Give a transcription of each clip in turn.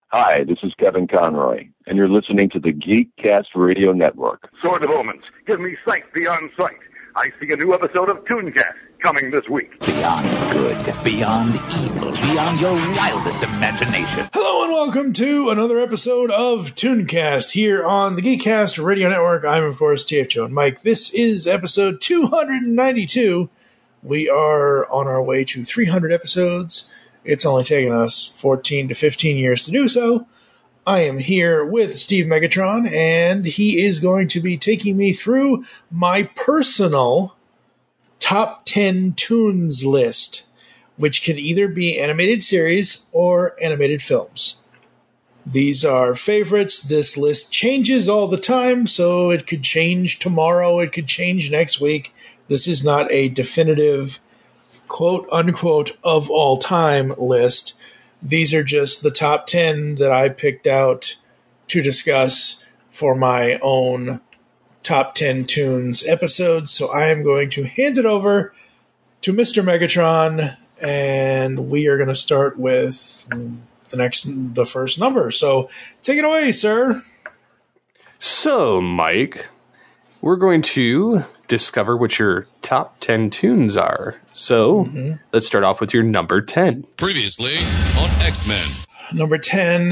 Hi, this is Kevin Conroy, and you're listening to the Geekcast Radio Network. Sword of Omens, give me sight beyond sight. I see a new episode of Tooncast coming this week. Beyond good, beyond evil, beyond your wildest imagination. Hello and welcome to another episode of Tooncast here on the Geekcast Radio Network. I'm, of course, TF Joe and Mike. This is episode 292. We are on our way to 300 episodes. It's only taken us 14 to 15 years to do so. I am here with Steve Megatron, and he is going to be taking me through my personal top 10 tunes list, which can either be animated series or animated films. These are favorites. This list changes all the time, so it could change tomorrow, it could change next week. This is not a definitive quote-unquote of all time list. These are just the top 10 that I picked out to discuss for my own top 10 tunes episodes. So I am going to hand it over to Mr. Megatron, and we are going to start with the first number. So take it away, sir. So, Mike, we're going to discover what your top 10 tunes are. So, let's start off with your number 10. Previously on X-Men. Number 10,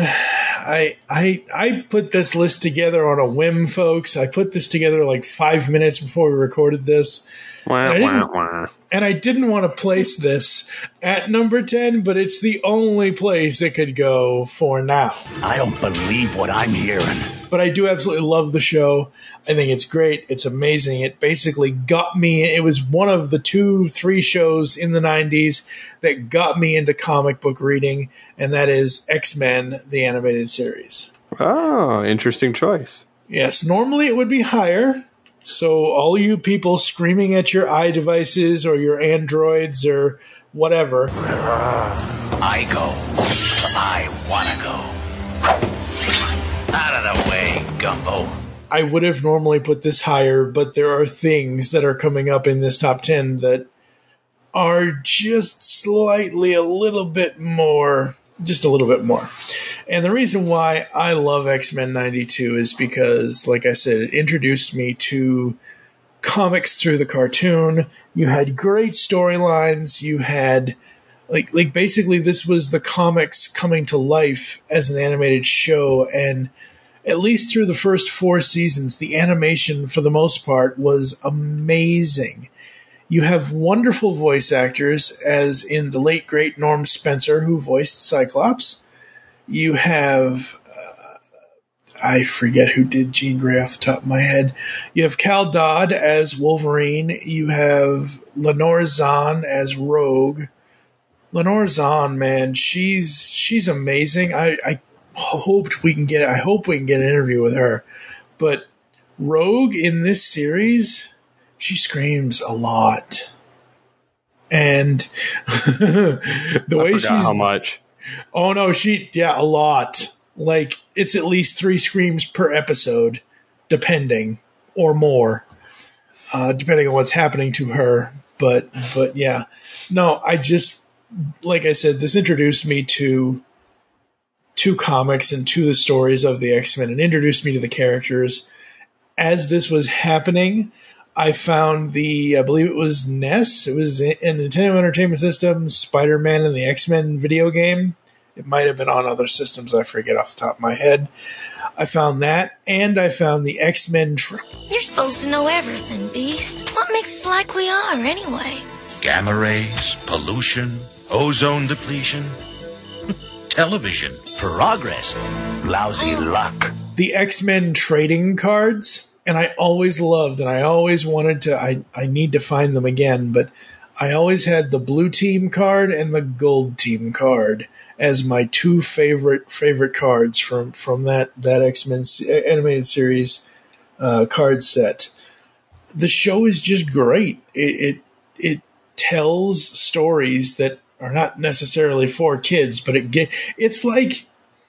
I put this list together on a whim, folks. I put this together like 5 minutes before we recorded this. And I didn't want to place this at number 10, but it's the only place it could go for now. I don't believe what I'm hearing. But I do absolutely love the show. I think it's great. It's amazing. It basically got me. It was one of the 2-3 shows in the 90s that got me into comic book reading, and that is X-Men, the animated series. Oh, interesting choice. Yes, normally it would be higher. So all you people screaming at your iDevices or your Androids or whatever. I go. I want to go. Out of the way, Gumbo. I would have normally put this higher, but there are things that are coming up in this top 10 that are just slightly a little bit more. And the reason why I love X-Men 92 is because, like I said, it introduced me to comics through the cartoon. You had great storylines. You had, like basically this was the comics coming to life as an animated show. And at least through the first 4 seasons, the animation, for the most part, was amazing. You have wonderful voice actors, as in the late, great Norm Spencer, who voiced Cyclops. You have, I forget who did Jean Grey off the top of my head. You have Cal Dodd as Wolverine. You have Lenore Zahn as Rogue. Lenore Zahn, man, she's amazing. I hope we can get an interview with her. But Rogue in this series, she screams a lot. And the way she's... how much? Oh, no, a lot. Like, it's at least 3 screams per episode, depending, or more, depending on what's happening to her. But yeah. No, like I said, this introduced me to comics and to the stories of the X-Men and introduced me to the characters. As this was happening, I found I believe it was NES. It was a Nintendo Entertainment System, Spider-Man and the X-Men video game. It might have been on other systems. I forget off the top of my head. I found that, and I found the X-Men... You're supposed to know everything, Beast. What makes us like we are, anyway? Gamma rays, pollution, ozone depletion, television. Progress. Lousy luck. The X-Men trading cards... And I always loved, and I always wanted to, I need to find them again, but I always had the blue team card and the gold team card as my 2 favorite cards from that X-Men animated series card set. The show is just great. It tells stories that are not necessarily for kids, but it's like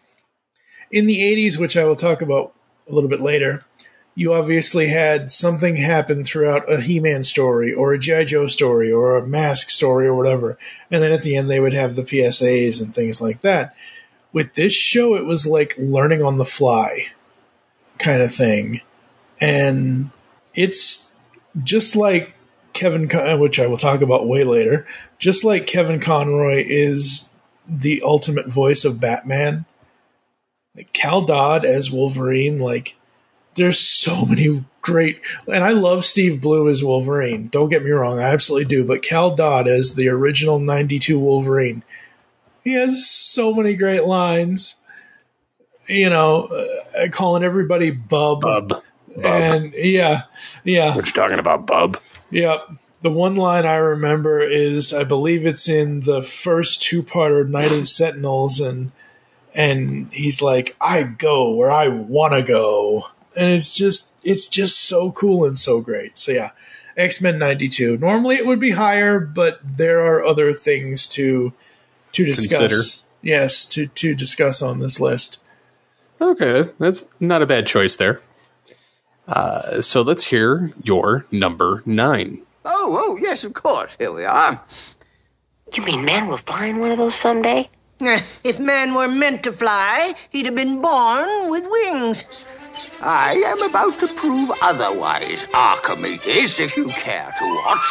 in the 80s, which I will talk about a little bit later. You obviously had something happen throughout a He-Man story or a G.I. Joe story or a Mask story or whatever. And then at the end, they would have the PSAs and things like that. With this show, it was like learning on the fly kind of thing. And it's just like which I will talk about way later, just like Kevin Conroy is the ultimate voice of Batman. Like Cal Dodd as Wolverine, like there's so many great, and I love Steve Blue as Wolverine. Don't get me wrong, I absolutely do. But Cal Dodd as the original '92 Wolverine, he has so many great lines. You know, calling everybody Bub. Bub. And yeah. What you talking about, Bub? Yep. The one line I remember is, I believe it's in the first two-parter Night of the Sentinels, and he's like, I go where I want to go. And it's just so cool and so great. So yeah, X-Men 92. Normally it would be higher, but there are other things to discuss. Consider. Yes, to discuss on this list. Okay, that's not a bad choice there. So let's hear your number 9. Oh, yes, of course. Here we are. You mean man will fly in one of those someday? If man were meant to fly, he'd have been born with wings. I am about to prove otherwise, Archimedes, if you care to watch.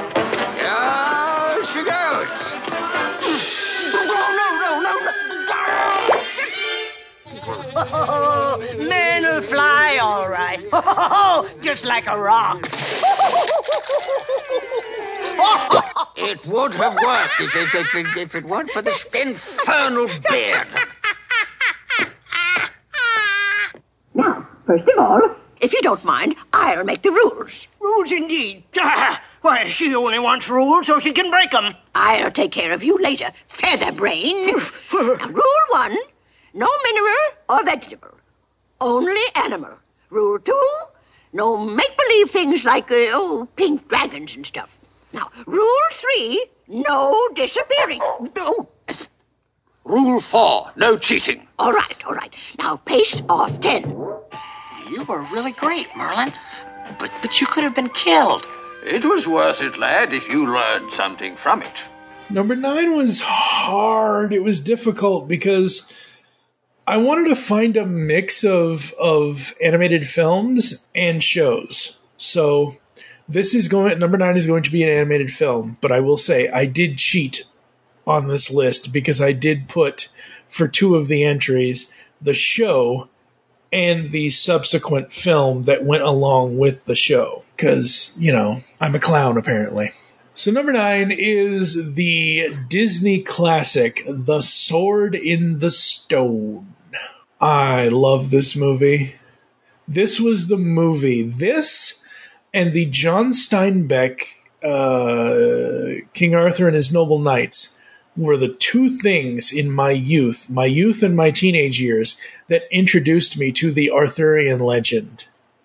Here she goes. Oh, man will fly all right. Just like a rock. It would have worked if it weren't for this infernal beard. Now, first of all, if you don't mind, I'll make the rules. Rules indeed. Why, she only wants rules so she can break them. I'll take care of you later, featherbrain. Now, rule 1, no mineral or vegetable. Only animal. Rule 2, no make-believe things like, pink dragons and stuff. Now, rule 3, no disappearing. No. Rule 4, no cheating. All right. Now, pace off 10. You were really great, Merlin. But you could have been killed. It was worth it, lad, if you learned something from it. Number 9 was hard. It was difficult because I wanted to find a mix of animated films and shows. So number 9 is going to be an animated film, but I will say I did cheat on this list because I did put, for 2 of the entries, the show and the subsequent film that went along with the show. Because, I'm a clown, apparently. So number 9 is the Disney classic, The Sword in the Stone. I love this movie. This was the movie. This and the John Steinbeck King Arthur and His Noble Knights were the 2 things in my youth and my teenage years, that introduced me to the Arthurian legend.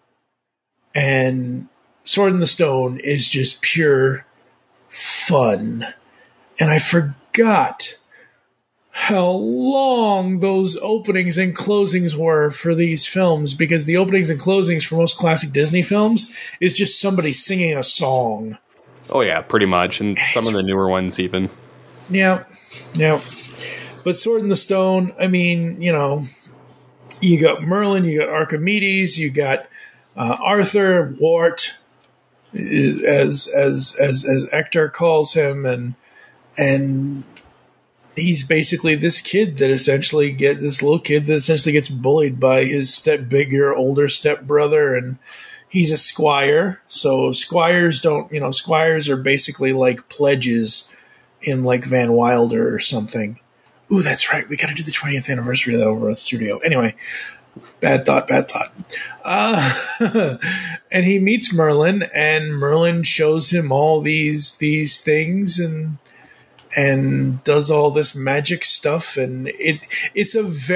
And Sword in the Stone is just pure fun. And I forgot how long those openings and closings were for these films, because the openings and closings for most classic Disney films is just somebody singing a song. Oh yeah, pretty much. And some of the newer ones even. Yeah. But Sword in the Stone, I mean, you got Merlin, you got Archimedes, you got Arthur, Wart, as Hector calls him, and he's basically this little kid that essentially gets bullied by his older stepbrother, and he's a squire. So squires are basically like pledges in like Van Wilder or something. Ooh, that's right. We got to do the 20th anniversary of that over at the studio. Anyway, bad thought. And he meets Merlin, and Merlin shows him all these things and does all this magic stuff. And it's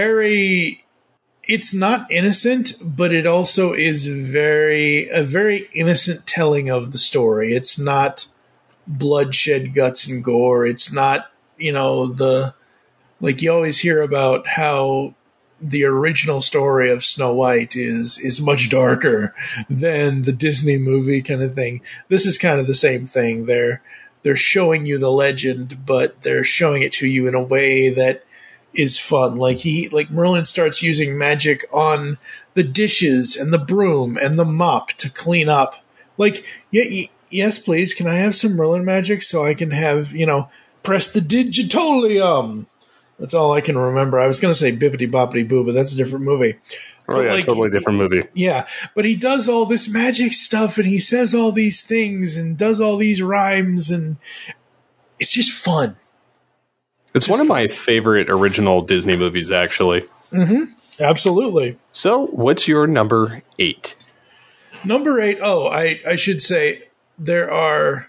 not innocent, but it also is a very innocent telling of the story. It's not bloodshed, guts, and gore. It's not, like you always hear about how the original story of Snow White is much darker than the Disney movie kind of thing. This is kind of the same thing. They're showing you the legend, but they're showing it to you in a way that is fun. Like Merlin starts using magic on the dishes and the broom and the mop to clean up. Like, yes, please, can I have some Merlin magic so I can have, press the digitolium? That's all I can remember. I was going to say Bippity Boppity Boo, but that's a different movie. Oh, yeah, totally different movie. Yeah, but he does all this magic stuff, and he says all these things, and does all these rhymes, and it's just fun. It's one of my favorite original Disney movies, actually. Mm-hmm. Absolutely. So, what's your number 8? Number 8, I should say there are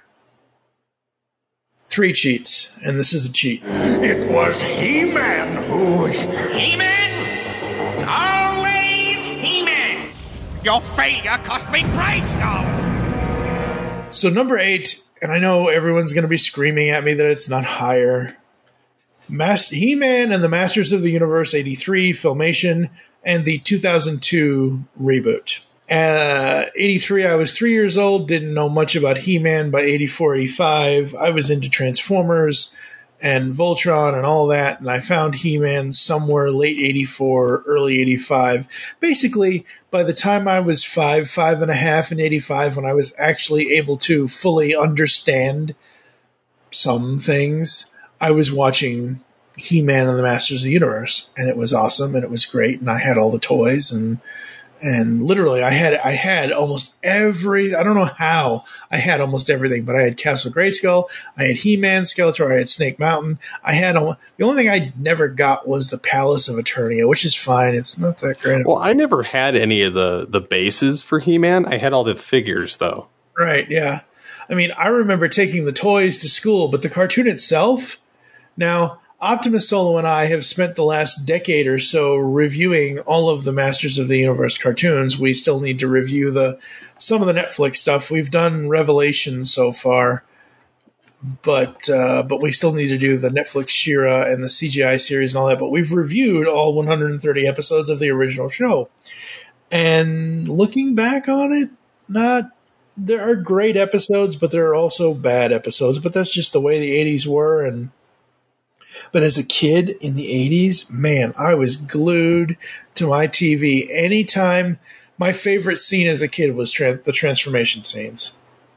3 cheats, and this is a cheat. It was He-Man who... He-Man? Always He-Man! Your failure cost me Grayskull! So number 8, and I know everyone's going to be screaming at me that it's not higher. He-Man and the Masters of the Universe 83 Filmation and the 2002 reboot. 83, I was 3 years old, didn't know much about He-Man. By 84, 85, I was into Transformers and Voltron and all that, and I found He-Man somewhere late 84, early 85. Basically, by the time I was 5.5 in 85, when I was actually able to fully understand some things, I was watching He-Man and the Masters of the Universe, and it was awesome, and it was great, and I had all the toys, and literally I had almost every, I don't know how I had almost everything, but I had Castle Grayskull, I had He-Man, Skeletor, I had Snake Mountain, the only thing I never got was the Palace of Eternia, which is fine, it's not that great. Well, I never had any of the bases for He-Man, I had all the figures, though. Right, yeah. I mean, I remember taking the toys to school, but the cartoon itself, now, Optimus Solo and I have spent the last decade or so reviewing all of the Masters of the Universe cartoons. We still need to review some of the Netflix stuff. We've done Revelation so far, but we still need to do the Netflix She-Ra and the CGI series and all that. But we've reviewed all 130 episodes of the original show. And looking back on it, there are great episodes, but there are also bad episodes. But that's just the way the 80s were, But as a kid in the 80s, man, I was glued to my TV. Anytime, my favorite scene as a kid was the transformation scenes.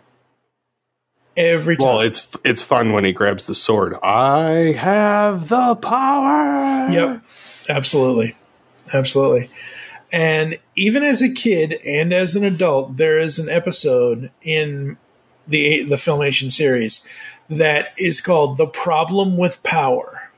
Every time. Well, it's fun when he grabs the sword. I have the power! Yep, absolutely. Absolutely. And even as a kid and as an adult, there is an episode in the Filmation series that is called The Problem with Power.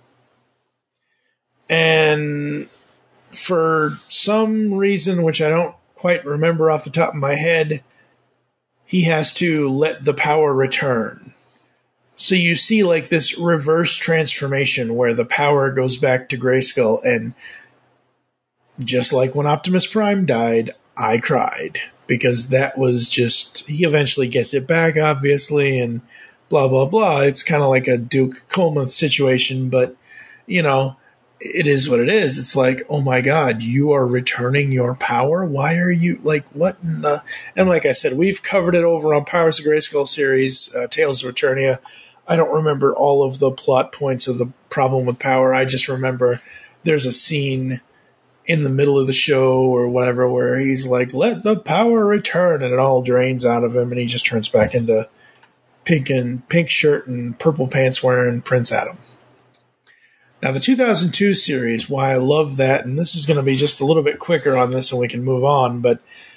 And for some reason, which I don't quite remember off the top of my head, he has to let the power return. So you see like this reverse transformation where the power goes back to Grayskull, and just like when Optimus Prime died, I cried. Because that was just, he eventually gets it back, obviously, and blah, blah, blah. It's kind of like a Duke Coleman situation, but, it is what it is. It's like, oh my God, you are returning your power? Why are you, like, what in the... And like I said, we've covered it over on Powers of Grayskull series, Tales of Eternia. I don't remember all of the plot points of The Problem with Power. I just remember there's a scene in the middle of the show or whatever where he's like, let the power return, and it all drains out of him, and he just turns back into pink shirt and purple pants wearing Prince Adam. Now, the 2002 series, why I love that, and this is going to be just a little bit quicker on this and we can move on, but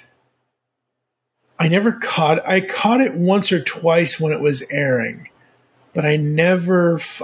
I caught it once or twice when it was airing, but I was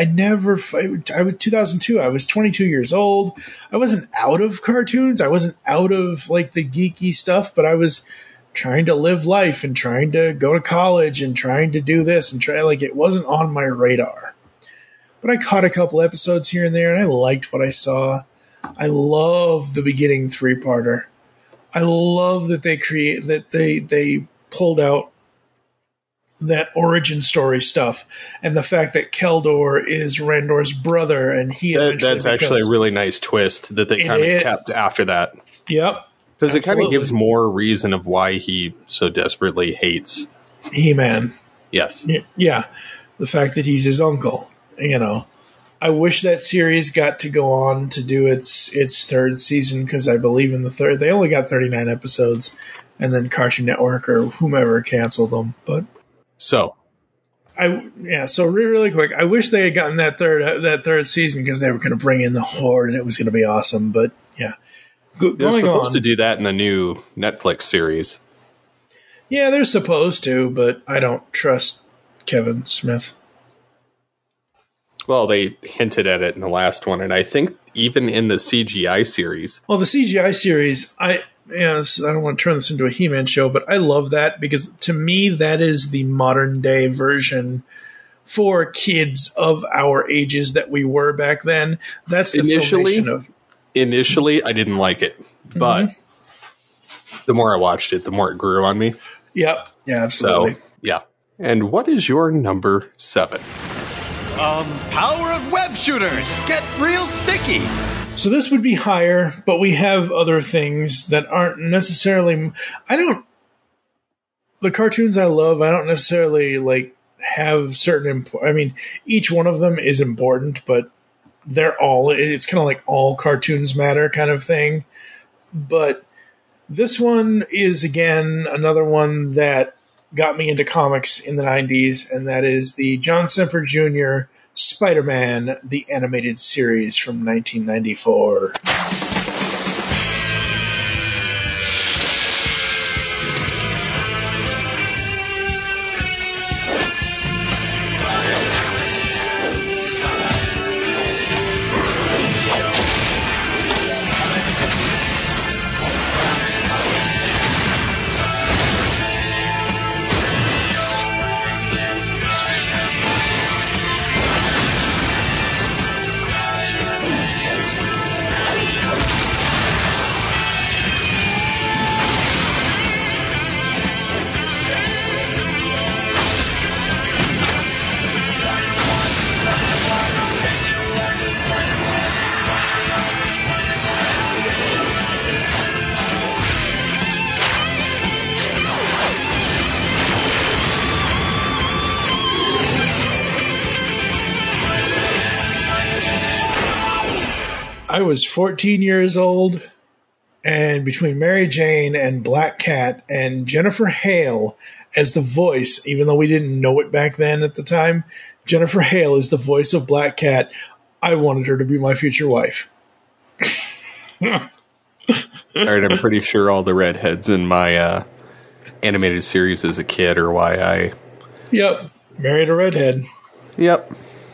2002, I was 22 years old. I wasn't out of cartoons. I wasn't out of like the geeky stuff, but I was trying to live life and trying to go to college and trying to do this and it wasn't on my radar. But I caught a couple episodes here and there, and I liked what I saw. I love the beginning 3-parter. I love that they pulled out that origin story stuff, and the fact that Keldor is Randor's brother, and that's actually a really nice twist that they kind of kept after that. Yep, because it kind of gives more reason of why he so desperately hates He-Man. Yes, yeah, the fact that he's his uncle. I I wish that series got to go on to do its third season, because I believe in the third. They only got 39 episodes, and then Cartoon Network or whomever canceled them. But so really quick, I wish they had gotten that third season, because they were going to bring in the Horde and it was going to be awesome. But yeah, they're supposed to do that in the new Netflix series. Yeah, they're supposed to, but I don't trust Kevin Smith. Well, they hinted at it in the last one, and I think even in the CGI series. Well, the CGI series, I don't want to turn this into a He-Man show, but I love that, because to me, that is the modern day version for kids of our ages that we were back then. That's the filmation of. Initially, I didn't like it, but the more I watched it, the more it grew on me. Yep. Yeah, absolutely. So, yeah. And what is your number 7? Power of web shooters. Get real sticky. So this would be higher, but we have other things that aren't necessarily. The cartoons I love, I don't necessarily have certain. Each one of them is important, but it's kind of like all cartoons matter kind of thing. But this one is, again, another one that got me into comics in the 90s, and that is the John Semper Jr. Spider-Man, the animated series from 1994. I was 14 years old, and between Mary Jane and Black Cat and Jennifer Hale as the voice, even though we didn't know it back then at the time, Jennifer Hale is the voice of Black Cat. I wanted her to be my future wife. All right, I'm pretty sure all the redheads in my animated series as a kid are why I... Yep, married a redhead. Yep.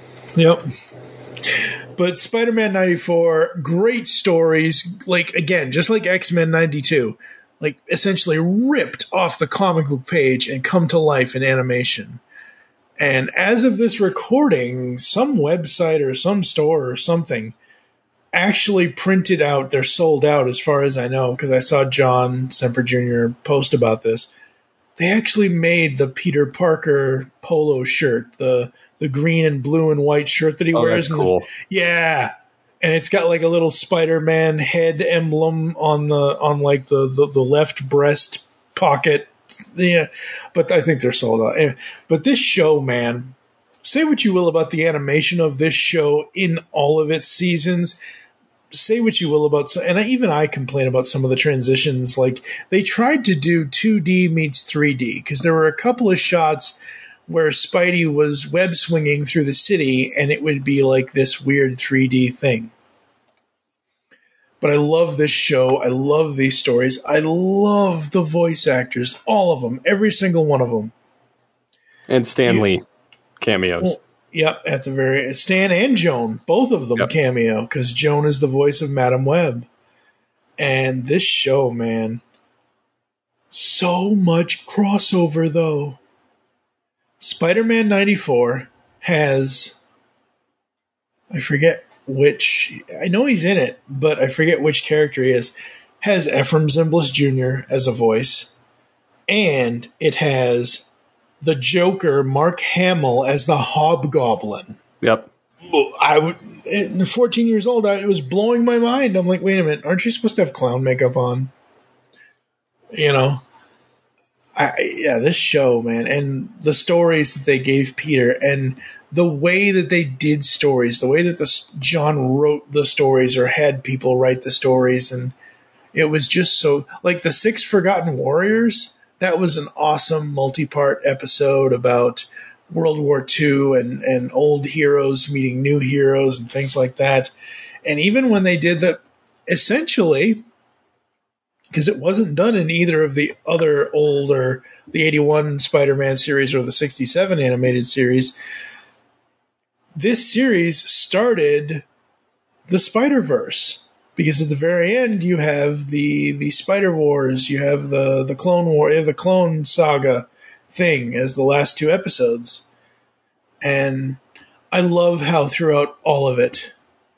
But Spider-Man 94, great stories, again, just like X-Men 92, essentially ripped off the comic book page and come to life in animation. And as of this recording, some website or some store or something actually printed out, they're sold out as far as I know, because I saw John Semper Jr. post about this. They actually made the Peter Parker polo shirt, the green and blue and white shirt that he wears. That's cool. Yeah. And it's got a little Spider-Man head emblem on the left breast pocket. Yeah. But I think they're sold out. Anyway, but this show, man, say what you will about the animation of this show in all of its seasons. Say what you will about, and I complain about some of the transitions. They tried to do 2D meets 3D, because there were a couple of shots where Spidey was web swinging through the city, and it would be like this weird 3D thing. But I love this show. I love these stories. I love the voice actors, all of them, every single one of them. And Stan Lee cameos. Well, yep, at the very Stan and Joan, both of them cameo, because Joan is the voice of Madam Web. And this show, man, so much crossover though. Spider-Man 94 has, I forget which, I know he's in it, but I forget which character he is, has Ephraim Zimbalist Jr. as a voice, and it has the Joker, Mark Hamill, as the Hobgoblin. Yep. 14 years old, it was blowing my mind. I'm like, wait a minute, aren't you supposed to have clown makeup on? This show, man, and the stories that they gave Peter, and the way that they did stories, the way that John wrote the stories or had people write the stories, and it was just so, like the Six Forgotten Warriors, that was an awesome multi-part episode about World War II and old heroes meeting new heroes and things like that. And even when they did that, essentially, because it wasn't done in either of the other older, the 81 Spider-Man series or the 67 animated series, this series started the Spider-Verse. Because at the very end, you have the Spider Wars, you have the Clone War, the Clone Saga thing as the last two episodes. And I love how throughout all of it,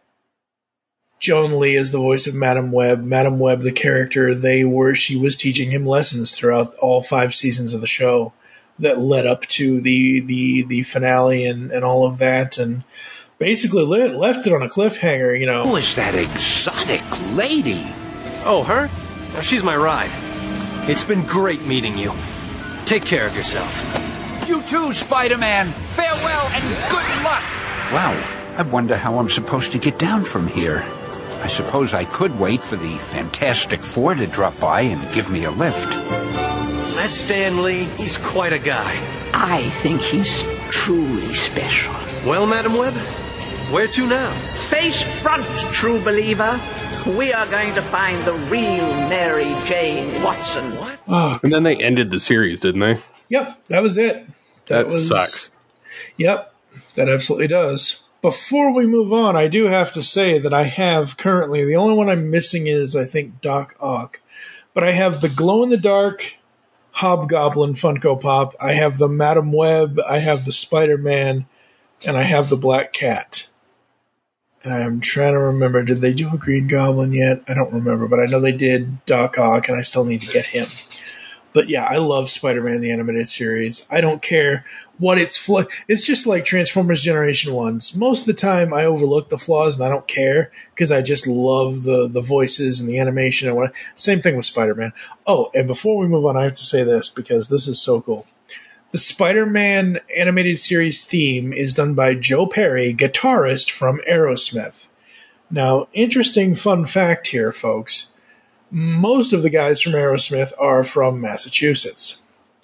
Joan Lee is the voice of Madam Web. Madam Web, the character, she was teaching him lessons throughout all 5 seasons of the show that led up to the finale and all of that, and basically left it on a cliffhanger, you know. Who is that exotic lady? Oh, her? Now, she's my ride. It's been great meeting you. Take care of yourself. You too, Spider-Man. Farewell and good luck. Wow, I wonder how I'm supposed to get down from here. I suppose I could wait for the Fantastic Four to drop by and give me a lift. That's Stan Lee. He's quite a guy. I think he's truly special. Well, Madam Web, where to now? Face front, true believer. We are going to find the real Mary Jane Watson. What? Oh, and then they ended the series, didn't they? Yep, that was it. That sucks. Yep, that absolutely does. Before we move on, I do have to say that I have currently, the only one I'm missing is, I think, Doc Ock. But I have the glow-in-the-dark Hobgoblin Funko Pop, I have the Madam Web, I have the Spider-Man, and I have the Black Cat. And I'm trying to remember, did they do a Green Goblin yet? I don't remember, but I know they did Doc Ock, and I still need to get him. But yeah, I love Spider-Man the Animated Series. I don't care what it's just like Transformers Generation 1's. Most of the time, I overlook the flaws, and I don't care, because I just love the voices and the animation. And same thing with Spider-Man. Oh, and before we move on, I have to say this, because this is so cool. The Spider-Man Animated Series theme is done by Joe Perry, guitarist from Aerosmith. Now, interesting fun fact here, folks. Most of the guys from Aerosmith are from Massachusetts.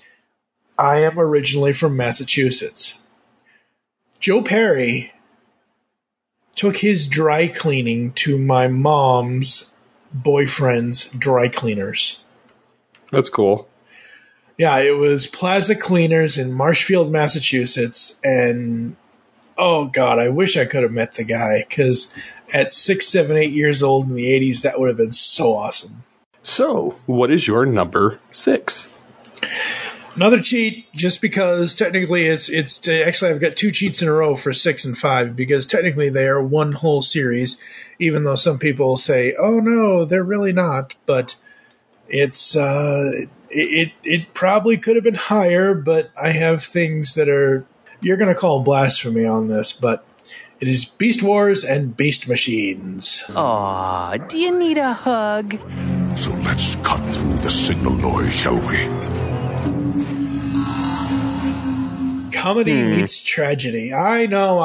I am originally from Massachusetts. Joe Perry took his dry cleaning to my mom's boyfriend's dry cleaners. That's cool. Yeah, it was Plaza Cleaners in Marshfield, Massachusetts, and oh god, I wish I could have met the guy, because at 6, 7, 8 years old in the 80s, that would have been so awesome. So, what is your number 6? Another cheat, just because technically it's actually I've got 2 cheats in a row for 6 and 5, because technically they are one whole series, even though some people say, oh no, they're really not, but it's it probably could have been higher, but I have things that are, you're going to call blasphemy on this, but it is Beast Wars and Beast Machines. Aw, do you need a hug? So let's cut through the signal noise, shall we? Comedy meets tragedy. I know.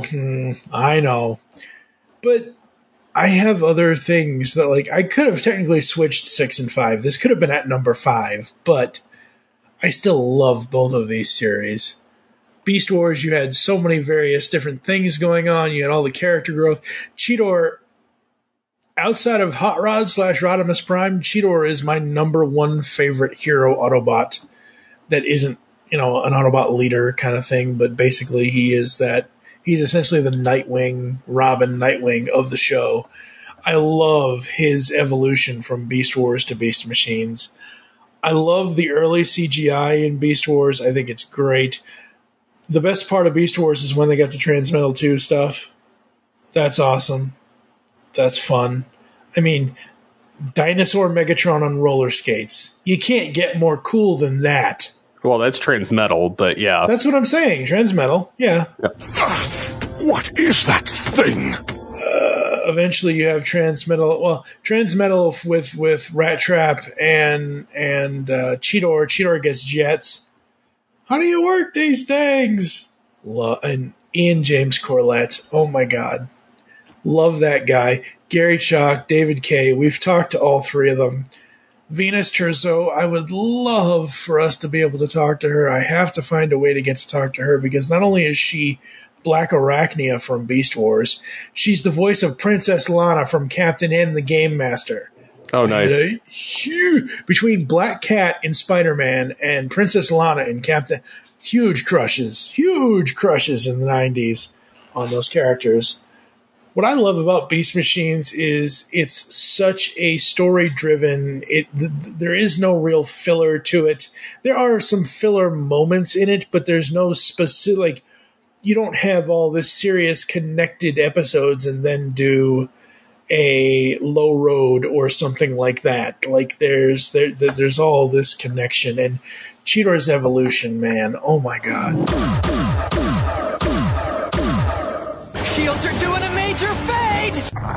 But I have other things that, like, I could have technically switched 6 and 5. This could have been at number 5, but I still love both of these series. Beast Wars, you had so many various different things going on. You had all the character growth. Cheetor, outside of Hot Rod / Rodimus Prime, Cheetor is my number 1 favorite hero Autobot that isn't, an Autobot leader kind of thing, but basically he's essentially the Nightwing, Robin Nightwing of the show. I love his evolution from Beast Wars to Beast Machines. I love the early CGI in Beast Wars. I think it's great. The best part of Beast Wars is when they got the Transmetal 2 stuff. That's awesome. That's fun. I mean, Dinosaur Megatron on roller skates. You can't get more cool than that. Well, that's Transmetal, but yeah. That's what I'm saying. Transmetal, yeah. What is that thing? Eventually you have Transmetal. Well, Transmetal with Rat Trap and Cheetor. Cheetor gets jets. How do you work these things? And Ian James Corlett. Oh my God. Love that guy. Gary Chalk, David Kay. We've talked to all three of them. Venus Terzo, I would love for us to be able to talk to her. I have to find a way to get to talk to her because not only is she Black Arachnia from Beast Wars, she's the voice of Princess Lana from Captain N the Game Master. Oh, nice. Between Black Cat in Spider-Man and Princess Lana in Captain, huge crushes in the 90s on those characters. What I love about Beast Machines is it's such a story-driven. There is no real filler to it. There are some filler moments in it, but there's no specific. Like, you don't have all this serious connected episodes and then do a Low Road or something like that. Like, there's all this connection. And Cheetor's evolution, man. Oh my God. Shields are doing a major fade!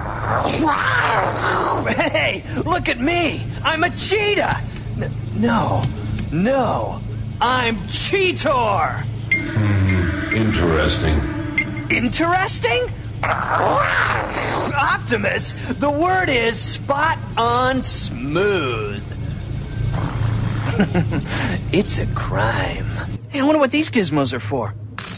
Hey, look at me! I'm a cheetah! No, I'm Cheetor! Interesting. Interesting? Optimus, the word is spot on smooth. It's a crime. Hey, I wonder what these gizmos are for.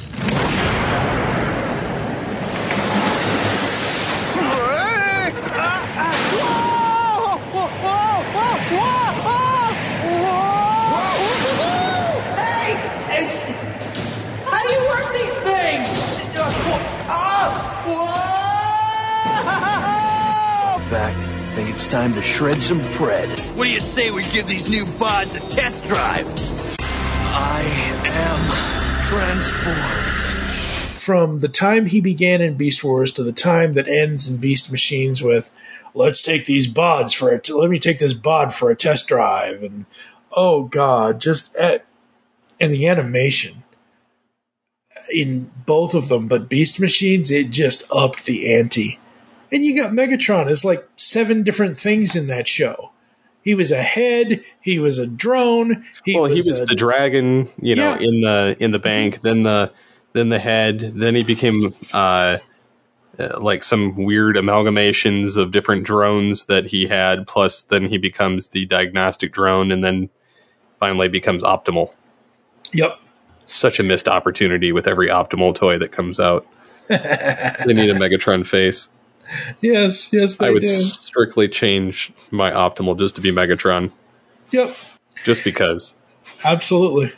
In fact, I think it's time to shred some bread. What do you say we give these new bods a test drive? I am transformed. From the time he began in Beast Wars to the time that ends in Beast Machines with, let's take these bods for it. Let me take this bod for a test drive. And oh God, and the animation in both of them, but Beast Machines, it just upped the ante. And you got Megatron as like 7 different things in that show. He was a head. He was a drone. He was the dragon, in the bank. Then the head. Then he became like some weird amalgamations of different drones that he had. Plus, then he becomes the diagnostic drone, and then finally becomes Optimal. Yep. Such a missed opportunity with every Optimal toy that comes out. They need a Megatron face. Yes, I would strictly change my Optimal just to be Megatron. Yep. Just because. Absolutely.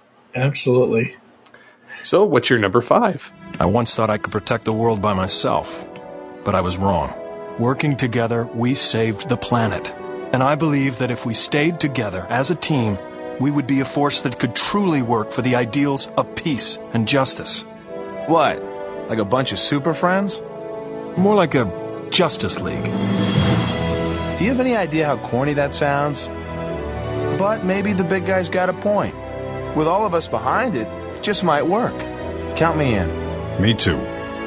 So, what's your number 5? I once thought I could protect the world by myself, but I was wrong. Working together, we saved the planet. And I believe that if we stayed together as a team, we would be a force that could truly work for the ideals of peace and justice. What? Like a bunch of super friends? More like a Justice League. Do you have any idea how corny that sounds? But maybe the big guy's got a point. With all of us behind it, it just might work. Count me in. Me too.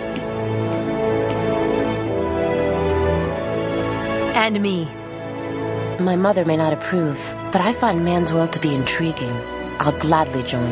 And me. My mother may not approve, but I find Man's World to be intriguing. I'll gladly join.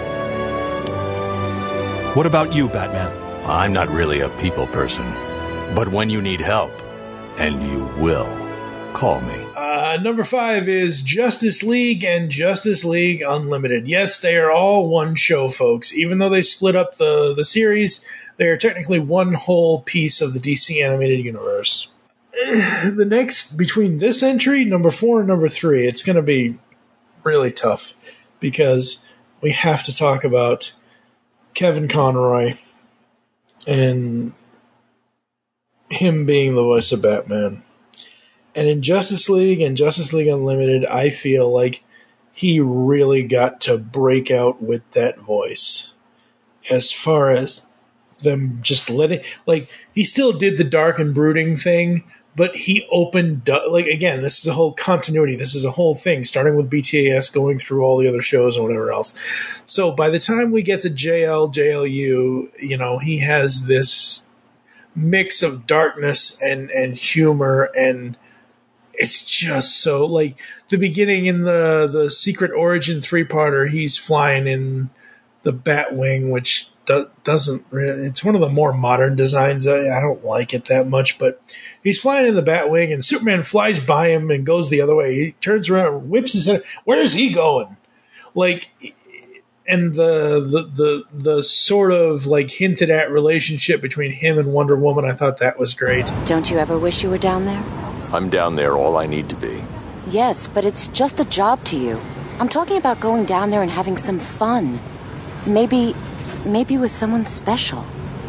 What about you, Batman? I'm not really a people person. But when you need help, and you will, call me. Number 5 is Justice League and Justice League Unlimited. Yes, they are all one show, folks. Even though they split up the series, they are technically one whole piece of the DC animated universe. The next, between this entry, number 4 and number 3, it's going to be really tough because we have to talk about Kevin Conroy and him being the voice of Batman. And in Justice League and Justice League Unlimited, I feel like he really got to break out with that voice. As far as them just letting... Like, he still did the dark and brooding thing, but he opened... Like, again, this is a whole continuity. This is a whole thing, starting with BTAS, going through all the other shows and whatever else. So by the time we get to JLU, he has this mix of darkness and humor, and it's just so, like, the beginning in the Secret Origin 3-parter, he's flying in the Batwing, which doesn't really, it's one of the more modern designs. I don't like it that much, but he's flying in the Batwing and Superman flies by him and goes the other way. He turns around, whips his head. Where is he going? Like, and the sort of like hinted at relationship between him and Wonder Woman, I thought that was great. Don't you ever wish you were down there? I'm down there all I need to be. Yes, but it's just a job to you. I'm talking about going down there and having some fun. Maybe with someone special.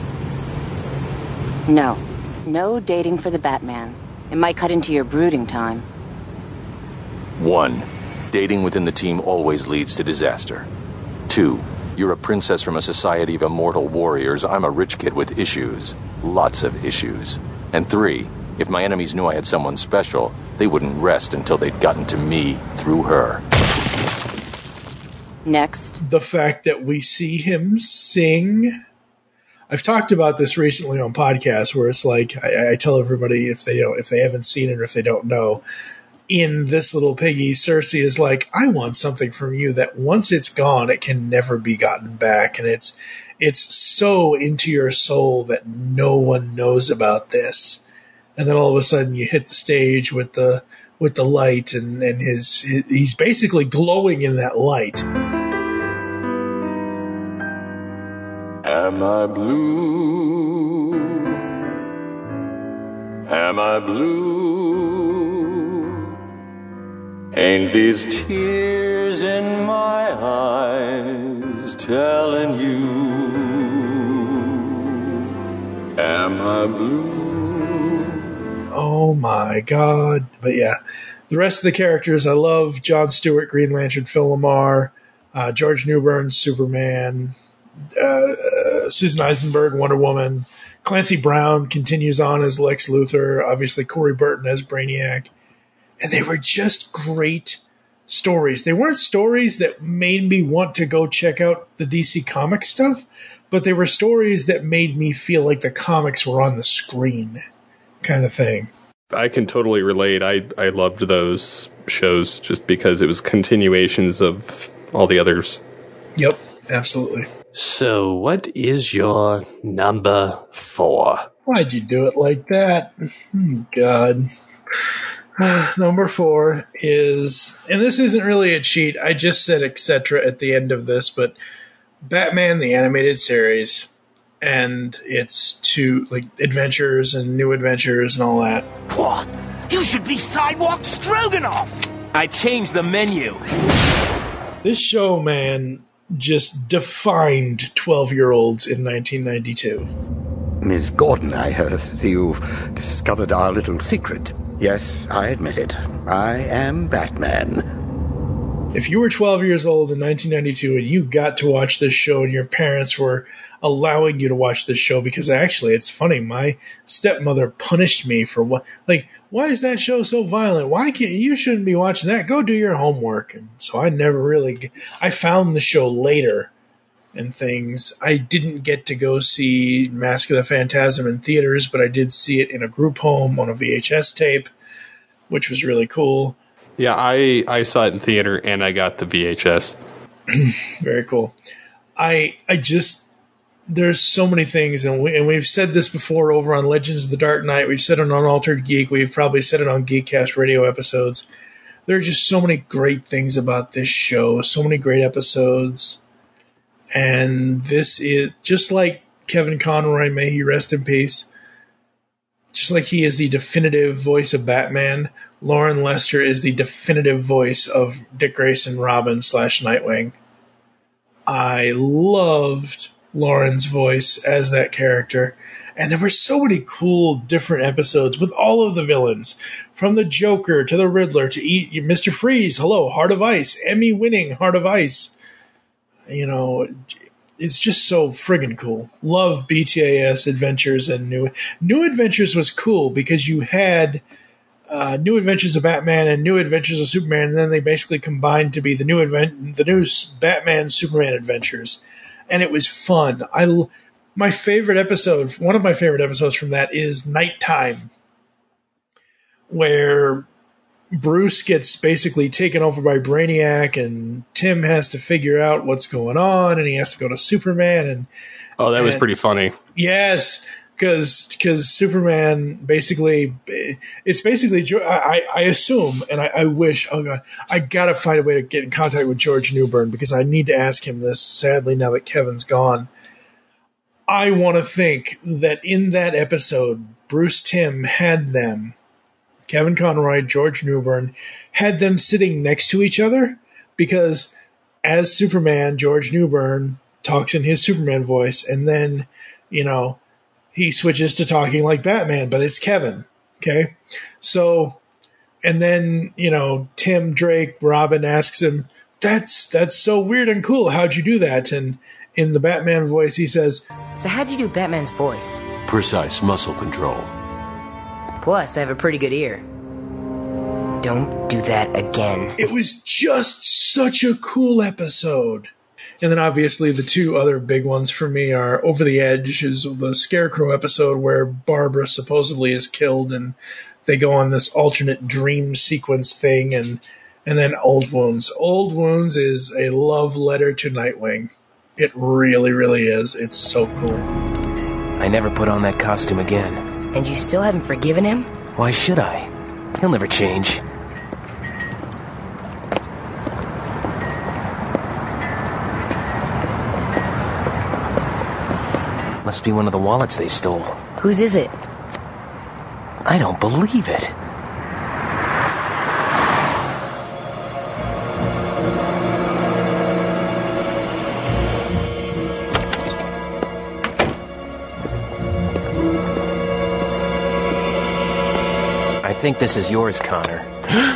No dating for the Batman. It might cut into your brooding time. 1. Dating within the team always leads to disaster. 2. You're a princess from a society of immortal warriors. I'm a rich kid with issues. Lots of issues. And 3. If my enemies knew I had someone special, they wouldn't rest until they'd gotten to me through her. Next. The fact that we see him sing. I've talked about this recently on podcasts where it's like, I tell everybody if they haven't seen it or if they don't know, in This Little Piggy, Cersei is like, I want something from you that once it's gone, it can never be gotten back. And it's so into your soul that no one knows about this. And then all of a sudden you hit the stage with the light and he's basically glowing in that light. Am I blue? Am I blue? Ain't these tears in my eyes telling you? Am I blue? Oh my God. But yeah, the rest of the characters, I love Jon Stewart, Green Lantern, Phil Lamar, George Newbern, Superman, Susan Eisenberg, Wonder Woman, Clancy Brown continues on as Lex Luthor, obviously Corey Burton as Brainiac. And they were just great stories. They weren't stories that made me want to go check out the DC Comics stuff, but they were stories that made me feel like the comics were on the screen, kind of thing. I can totally relate. I loved those shows just because it was continuations of all the others. Yep, absolutely. So what is your number 4? Why'd you do it like that? God. Number 4 is, and this isn't really a cheat, I just said etc. at the end of this, but Batman the Animated Series, and it's to like adventures and new adventures and all that. What? You should be Sidewalk Stroganoff! I changed the menu. This show, man, just defined 12-year-olds in 1992. Miss Gordon, I heard you've discovered our little secret. Yes, I admit it. I am Batman. If you were 12 years old in 1992 and you got to watch this show and your parents were allowing you to watch this show, because actually, it's funny, my stepmother punished me for what, like, why is that show so violent? Why can't you shouldn't be watching that? Go do your homework. And so I never really, I found the show later and things. I didn't get to go see Mask of the Phantasm in theaters, but I did see it in a group home on a VHS tape, which was really cool. Yeah, I saw it in theater and I got the VHS. Very cool. I just, there's so many things, and we've said this before over on Legends of the Dark Knight. We've said it on Altered Geek. We've probably said it on Geekcast radio episodes. There are just so many great things about this show, so many great episodes. And this is, just like Kevin Conroy, may he rest in peace, just like he is the definitive voice of Batman, Lauren Lester is the definitive voice of Dick Grayson, Robin / Nightwing. I loved Lauren's voice as that character. And there were so many cool different episodes with all of the villains, from the Joker to the Riddler to Mr. Freeze. Hello, Heart of Ice, Emmy-winning Heart of Ice. You know, it's just so friggin' cool. Love BTAS Adventures and New Adventures was cool because you had New Adventures of Batman and New Adventures of Superman, and then they basically combined to be the new Batman Superman Adventures, and it was fun. My favorite episode, one of my favorite episodes from that is Nighttime, where Bruce gets basically taken over by Brainiac, and Tim has to figure out what's going on, and he has to go to Superman, Oh, that was pretty funny. Yes, because Superman basically, it's basically, I assume, and I wish, oh God, I gotta find a way to get in contact with George Newbern because I need to ask him this, sadly, now that Kevin's gone. I want to think that in that episode, Bruce Timm had them, Kevin Conroy, George Newbern, had them sitting next to each other because as Superman, George Newbern talks in his Superman voice, and then, he switches to talking like Batman, but it's Kevin. Okay. So, and then, Tim Drake, Robin asks him, that's so weird and cool. How'd you do that? And in the Batman voice, he says, So how'd you do Batman's voice? Precise muscle control. Plus, I have a pretty good ear. Don't do that again. It was just such a cool episode. And then obviously the two other big ones for me are Over the Edge, is the Scarecrow episode where Barbara supposedly is killed and they go on this alternate dream sequence thing, and then Old Wounds. Old Wounds is a love letter to Nightwing. It really, really is. It's so cool. I never put on that costume again. And you still haven't forgiven him? Why should I? He'll never change. Must be one of the wallets they stole. Whose is it? I don't believe it. I think this is yours, Connor.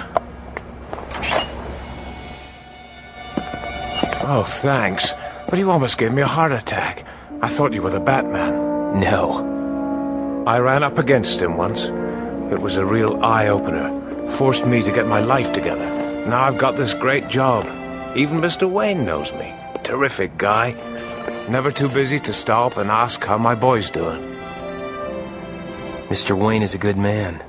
Oh, thanks. But you almost gave me a heart attack. I thought you were the Batman. No. I ran up against him once. It was a real eye-opener. Forced me to get my life together. Now I've got this great job. Even Mr. Wayne knows me. Terrific guy. Never too busy to stop and ask how my boy's doing. Mr. Wayne is a good man.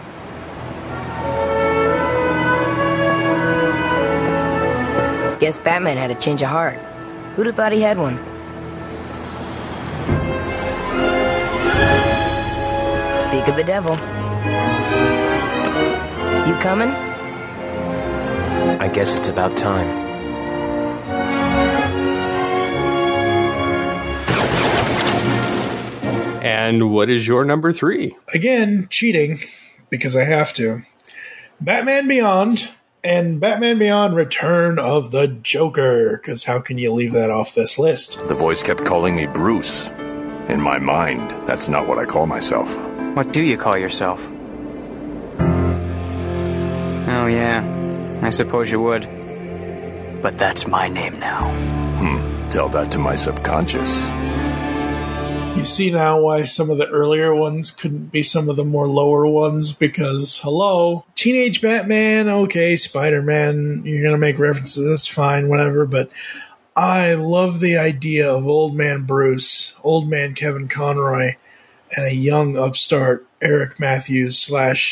Guess Batman had a change of heart. Who'd have thought he had one? Speak of the devil. You coming? I guess it's about time. And what is your number 3? Again, cheating, because I have to. Batman Beyond and Batman Beyond Return of the Joker, because how can you leave that off this list? The voice kept calling me Bruce. In my mind, that's not what I call myself. What do you call yourself? Oh, yeah. I suppose you would. But that's my name now. Tell that to my subconscious. You see now why some of the earlier ones couldn't be some of the more lower ones, because, hello, Teenage Batman, okay, Spider-Man, you're going to make references, that's fine, whatever, but I love the idea of Old Man Bruce, Old Man Kevin Conroy, and a young upstart Eric Matthews /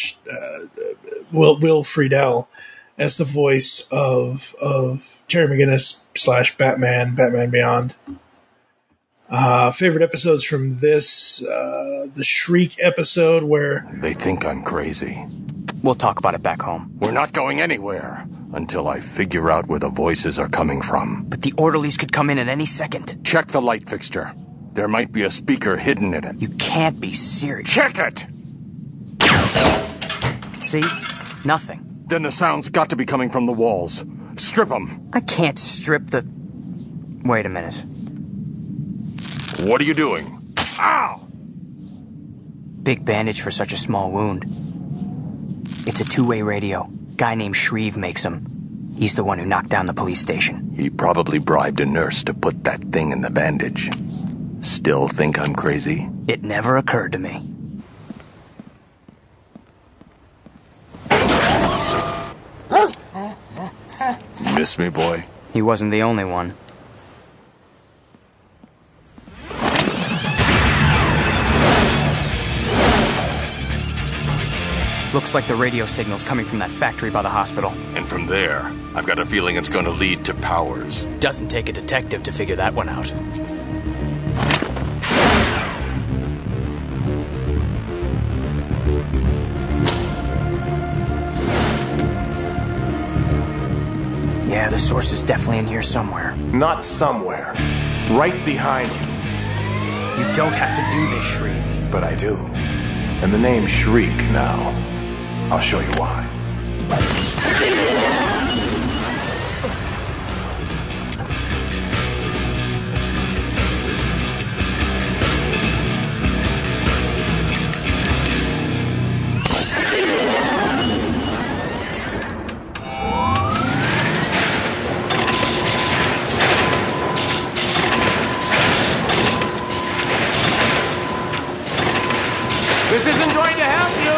Will Friedle as the voice of Terry McGinnis / Batman Beyond. Favorite episodes from this, the Shriek episode where... They think I'm crazy. We'll talk about it back home. We're not going anywhere until I figure out where the voices are coming from. But the orderlies could come in at any second. Check the light fixture. There might be a speaker hidden in it. You can't be serious. Check it! See? Nothing. Then the sound's got to be coming from the walls. Strip them. I can't strip the... Wait a minute. What are you doing? Ow! Big bandage for such a small wound. It's a two-way radio. Guy named Shreve makes them. He's the one who knocked down the police station. He probably bribed a nurse to put that thing in the bandage. Still think I'm crazy? It never occurred to me. Miss me, boy? He wasn't the only one. Looks like the radio signal's coming from that factory by the hospital. And from there, I've got a feeling it's going to lead to Powers. Doesn't take a detective to figure that one out. Yeah, the source is definitely in here somewhere. Not somewhere. Right behind you. You don't have to do this, Shreve. But I do. And the name's Shriek now. I'll show you why. This isn't going to help you!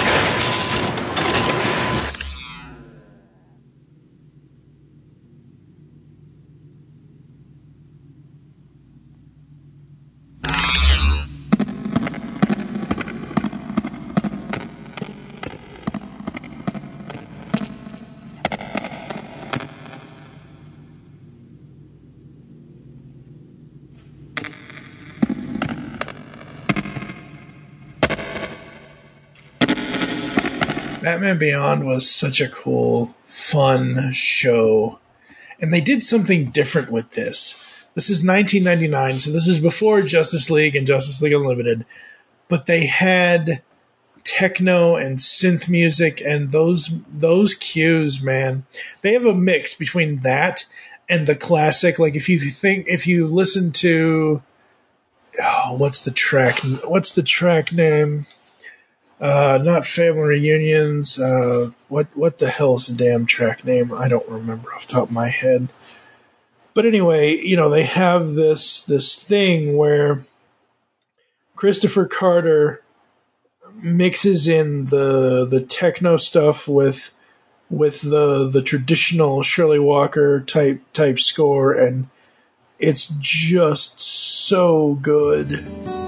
Batman Beyond was such a cool, fun show. And they did something different with this. This is 1999, so this is before Justice League and Justice League Unlimited. But they had techno and synth music, and those cues, man. They have a mix between that and the classic. Like if you listen to what's the track name? Not Family Reunions. What the hell's the damn track name? I don't remember off the top of my head. But anyway, they have this thing where Christopher Carter mixes in the techno stuff with the traditional Shirley Walker type score, and it's just so good.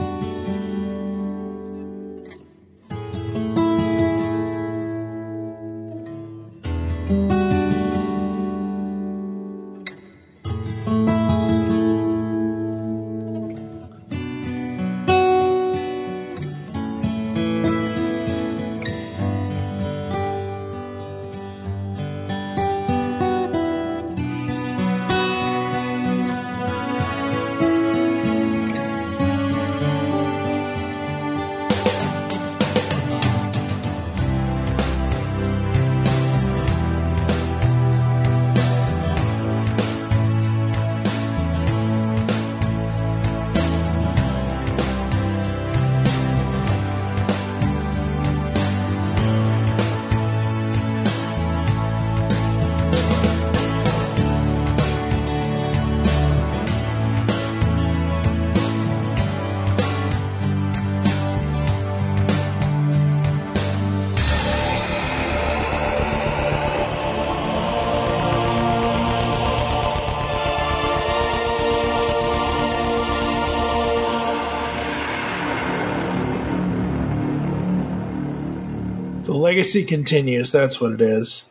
The legacy continues. That's what it is.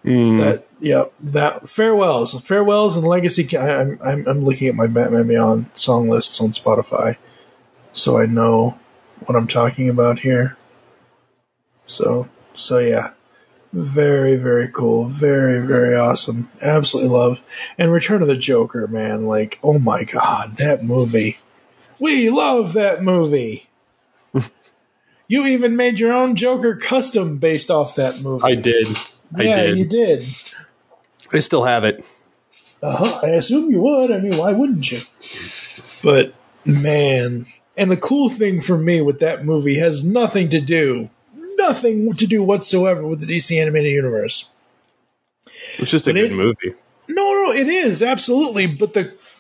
That farewells, and legacy. I'm looking at my Batman Beyond song lists on Spotify, so I know what I'm talking about here. So yeah, very, very cool, very, very awesome. Absolutely love. And Return of the Joker, man, like, oh my god, that movie. We love that movie. You even made your own Joker custom based off that movie. I did. You did. I still have it. I assume you would. I mean, why wouldn't you? But, man. And the cool thing for me with that movie has nothing to do whatsoever with the DC Animated Universe. It's just a good movie. No, it is. Absolutely. But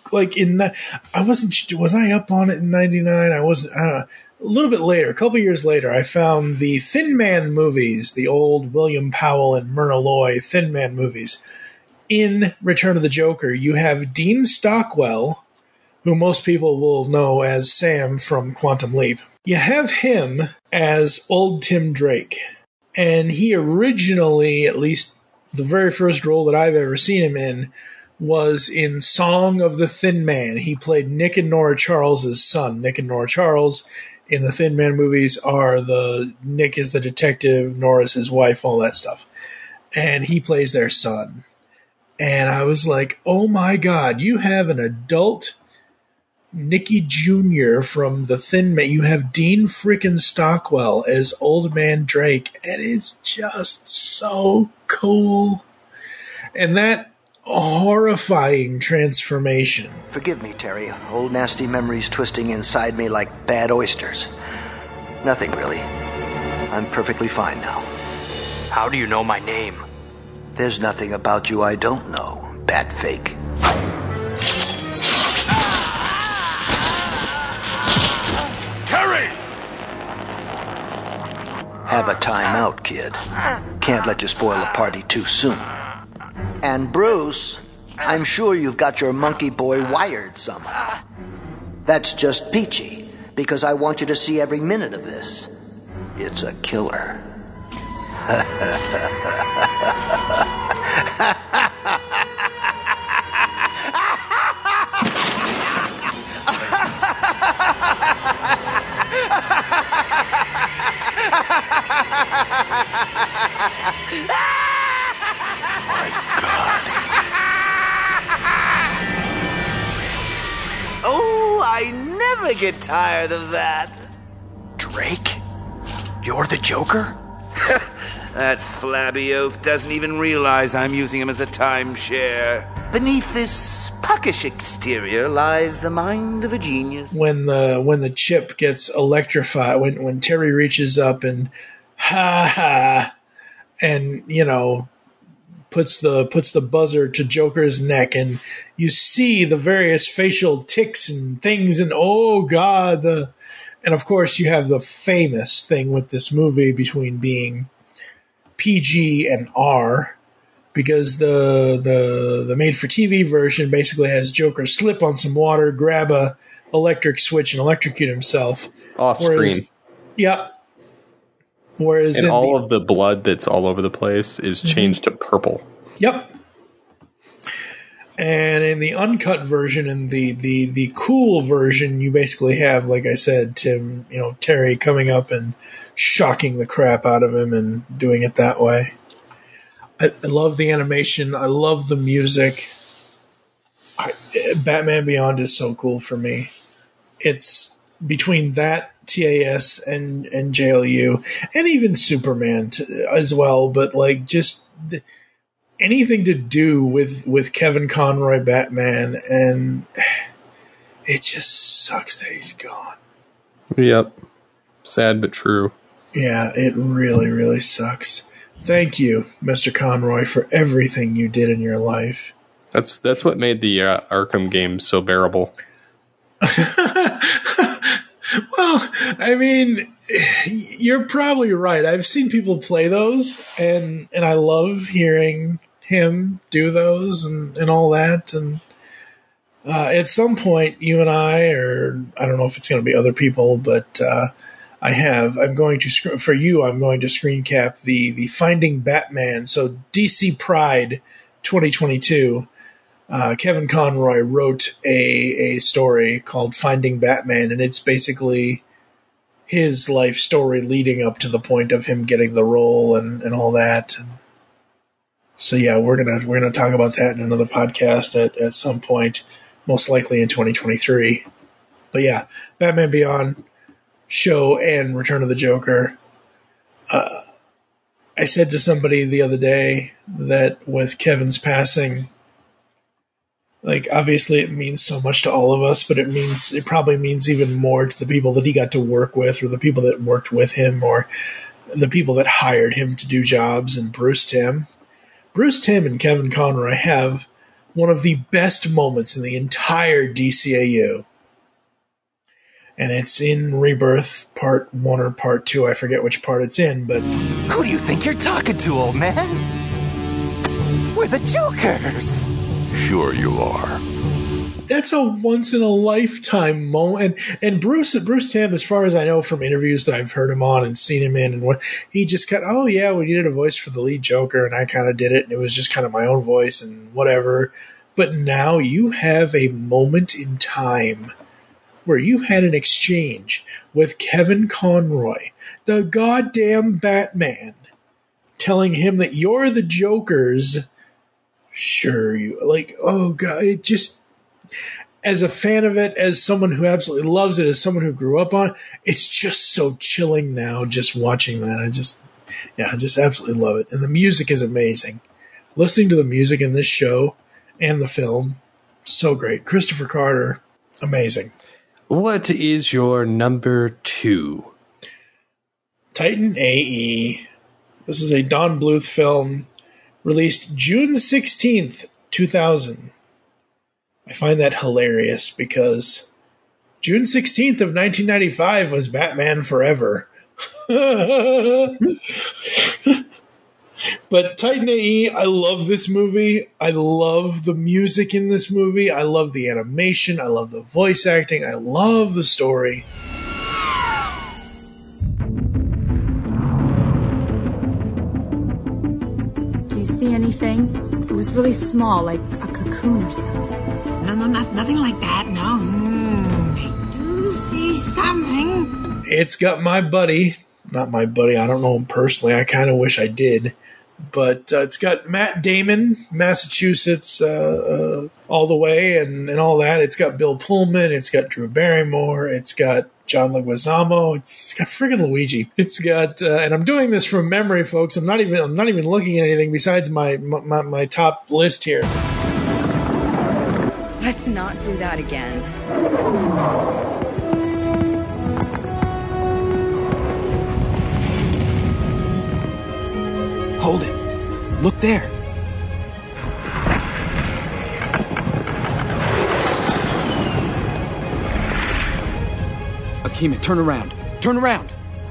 was I up on it in 99? I wasn't, I don't know. A little bit later, a couple years later, I found the Thin Man movies, the old William Powell and Myrna Loy Thin Man movies. In Return of the Joker, you have Dean Stockwell, who most people will know as Sam from Quantum Leap. You have him as old Tim Drake. And he originally, at least the very first role that I've ever seen him in, was in Song of the Thin Man. He played Nick and Nora Charles' son. Nick and Nora Charles in the Thin Man movies are Nick is the detective, Nora's his wife, all that stuff. And he plays their son. And I was like, oh my God, you have an adult Nicky Jr. from The Thin Man. You have Dean frickin' Stockwell as Old Man Drake. And it's just so cool. And that horrifying transformation. Forgive me, Terry. Old nasty memories twisting inside me like bad oysters. Nothing, really. I'm perfectly fine now. How do you know my name? There's nothing about you I don't know, bat fake. Terry! Have a time out, kid. Can't let you spoil the party too soon. And Bruce, I'm sure you've got your monkey boy wired somehow. That's just peachy, because I want you to see every minute of this. It's a killer. Oh, I never get tired of that. Drake? You're the Joker? That flabby oaf doesn't even realize I'm using him as a timeshare. Beneath this puckish exterior lies the mind of a genius. When the chip gets electrified, when Terry reaches up and and puts the buzzer to Joker's neck, and you see the various facial tics and things, and oh God, and of course you have the famous thing with this movie between being PG and R, because the made-for-TV version basically has Joker slip on some water, grab a electric switch, and electrocute himself off screen. Yeah. Whereas and all of the blood that's all over the place is changed to purple. Yep. And in the uncut version, in the cool version, you basically have, like I said, Terry coming up and shocking the crap out of him and doing it that way. I love the animation. I love the music. Batman Beyond is so cool for me. It's between that, TAS, and JLU, and even Superman as well, but like just anything to do with Kevin Conroy Batman, and it just sucks that he's gone. Yep. Sad but true. Yeah, it really, really sucks. Thank you, Mr. Conroy, for everything you did in your life. That's what made the Arkham games so bearable. Well, I mean, you're probably right. I've seen people play those, and I love hearing him do those and all that. And at some point, you and I, or I don't know if it's going to be other people, but I'm going to screen cap the Finding Batman. So DC Pride 2022. Kevin Conroy wrote a story called Finding Batman, and it's basically his life story leading up to the point of him getting the role and all that. So yeah, we're gonna talk about that in another podcast at some point, most likely in 2023. But yeah, Batman Beyond show and Return of the Joker. I said to somebody the other day that with Kevin's passing, like, obviously it means so much to all of us, but it probably means even more to the people that he got to work with, or the people that worked with him, or the people that hired him to do jobs. And Bruce Timm and Kevin Conroy have one of the best moments in the entire DCAU. And it's in Rebirth Part 1 or Part 2. I forget which part it's in, but... Who do you think you're talking to, old man? We're the Jokers! Sure you are. That's a once-in-a-lifetime moment. And Bruce Timm, as far as I know from interviews that I've heard him on and seen him in, and what he just got, oh yeah, we needed a voice for the lead Joker, and I kind of did it, and it was just kind of my own voice and whatever. But now you have a moment in time where you had an exchange with Kevin Conroy, the goddamn Batman, telling him that you're the Joker's sure you like. Oh god, it just, as a fan of it, as someone who absolutely loves it, as someone who grew up on it, it's just so chilling now. Just watching that, I just absolutely love it, and the music is amazing. Listening to the music in this show and the film, so great. Christopher Carter, amazing. What is your number 2? Titan A.E. This is a Don Bluth film released June 16th, 2000. I find that hilarious because June 16th of 1995 was Batman Forever. But Titan A.E., I love this movie. I love the music in this movie. I love the animation. I love the voice acting. I love the story. Do you see anything? It was really small, like a cocoon or something. No, nothing like that, no. I do see something. It's got my buddy. Not my buddy. I don't know him personally. I kind of wish I did. But it's got Matt Damon, Massachusetts, all the way, and all that. It's got Bill Pullman. It's got Drew Barrymore. It's got John Leguizamo. It's got friggin' Luigi. It's got, and I'm doing this from memory, folks. I'm not even looking at anything besides my top list here. Let's not do that again. Hold it. Look there. Akima, turn around. Turn around.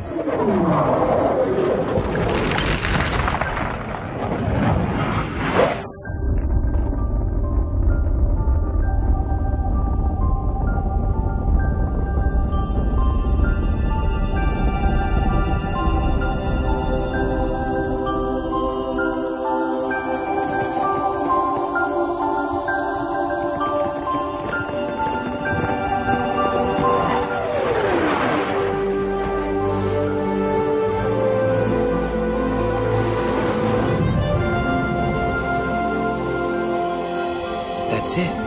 That's it.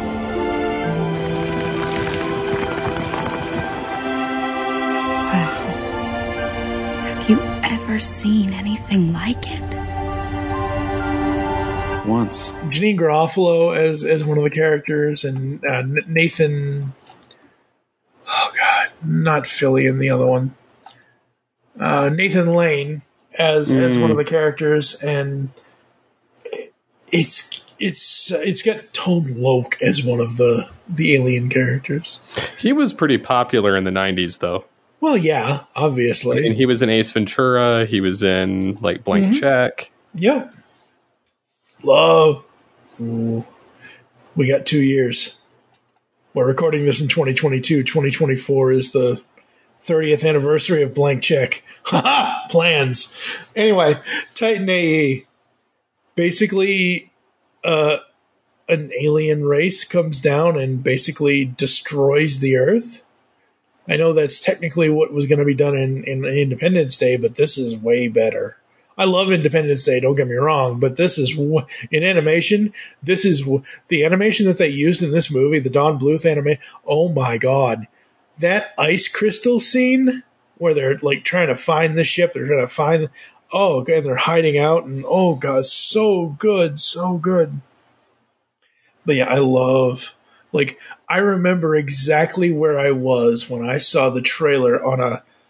Wow. Have you ever seen anything like it? Once. Janine Garofalo as one of the characters, and Nathan. Oh God, not Philly in the other one. Nathan Lane as one of the characters, and it's got Tone Loc as one of the alien characters. He was pretty popular in the 90s, though. Well, yeah, obviously. And he was in Ace Ventura. He was in, like, Blank Check. Yep. Love. Ooh. We got 2 years. We're recording this in 2022. 2024 is the 30th anniversary of Blank Check. Ha! Plans. Anyway, Titan A.E. Basically, an alien race comes down and basically destroys the Earth. I know that's technically what was going to be done in Independence Day, but this is way better. I love Independence Day, don't get me wrong, but this is, in animation, this is the animation that they used in this movie, the Don Bluth anime. Oh my God. That ice crystal scene where they're like trying to find the ship, they're trying to find, oh God, they're hiding out, and oh God, so good, so good. But yeah, I remember exactly where I was when I saw the trailer on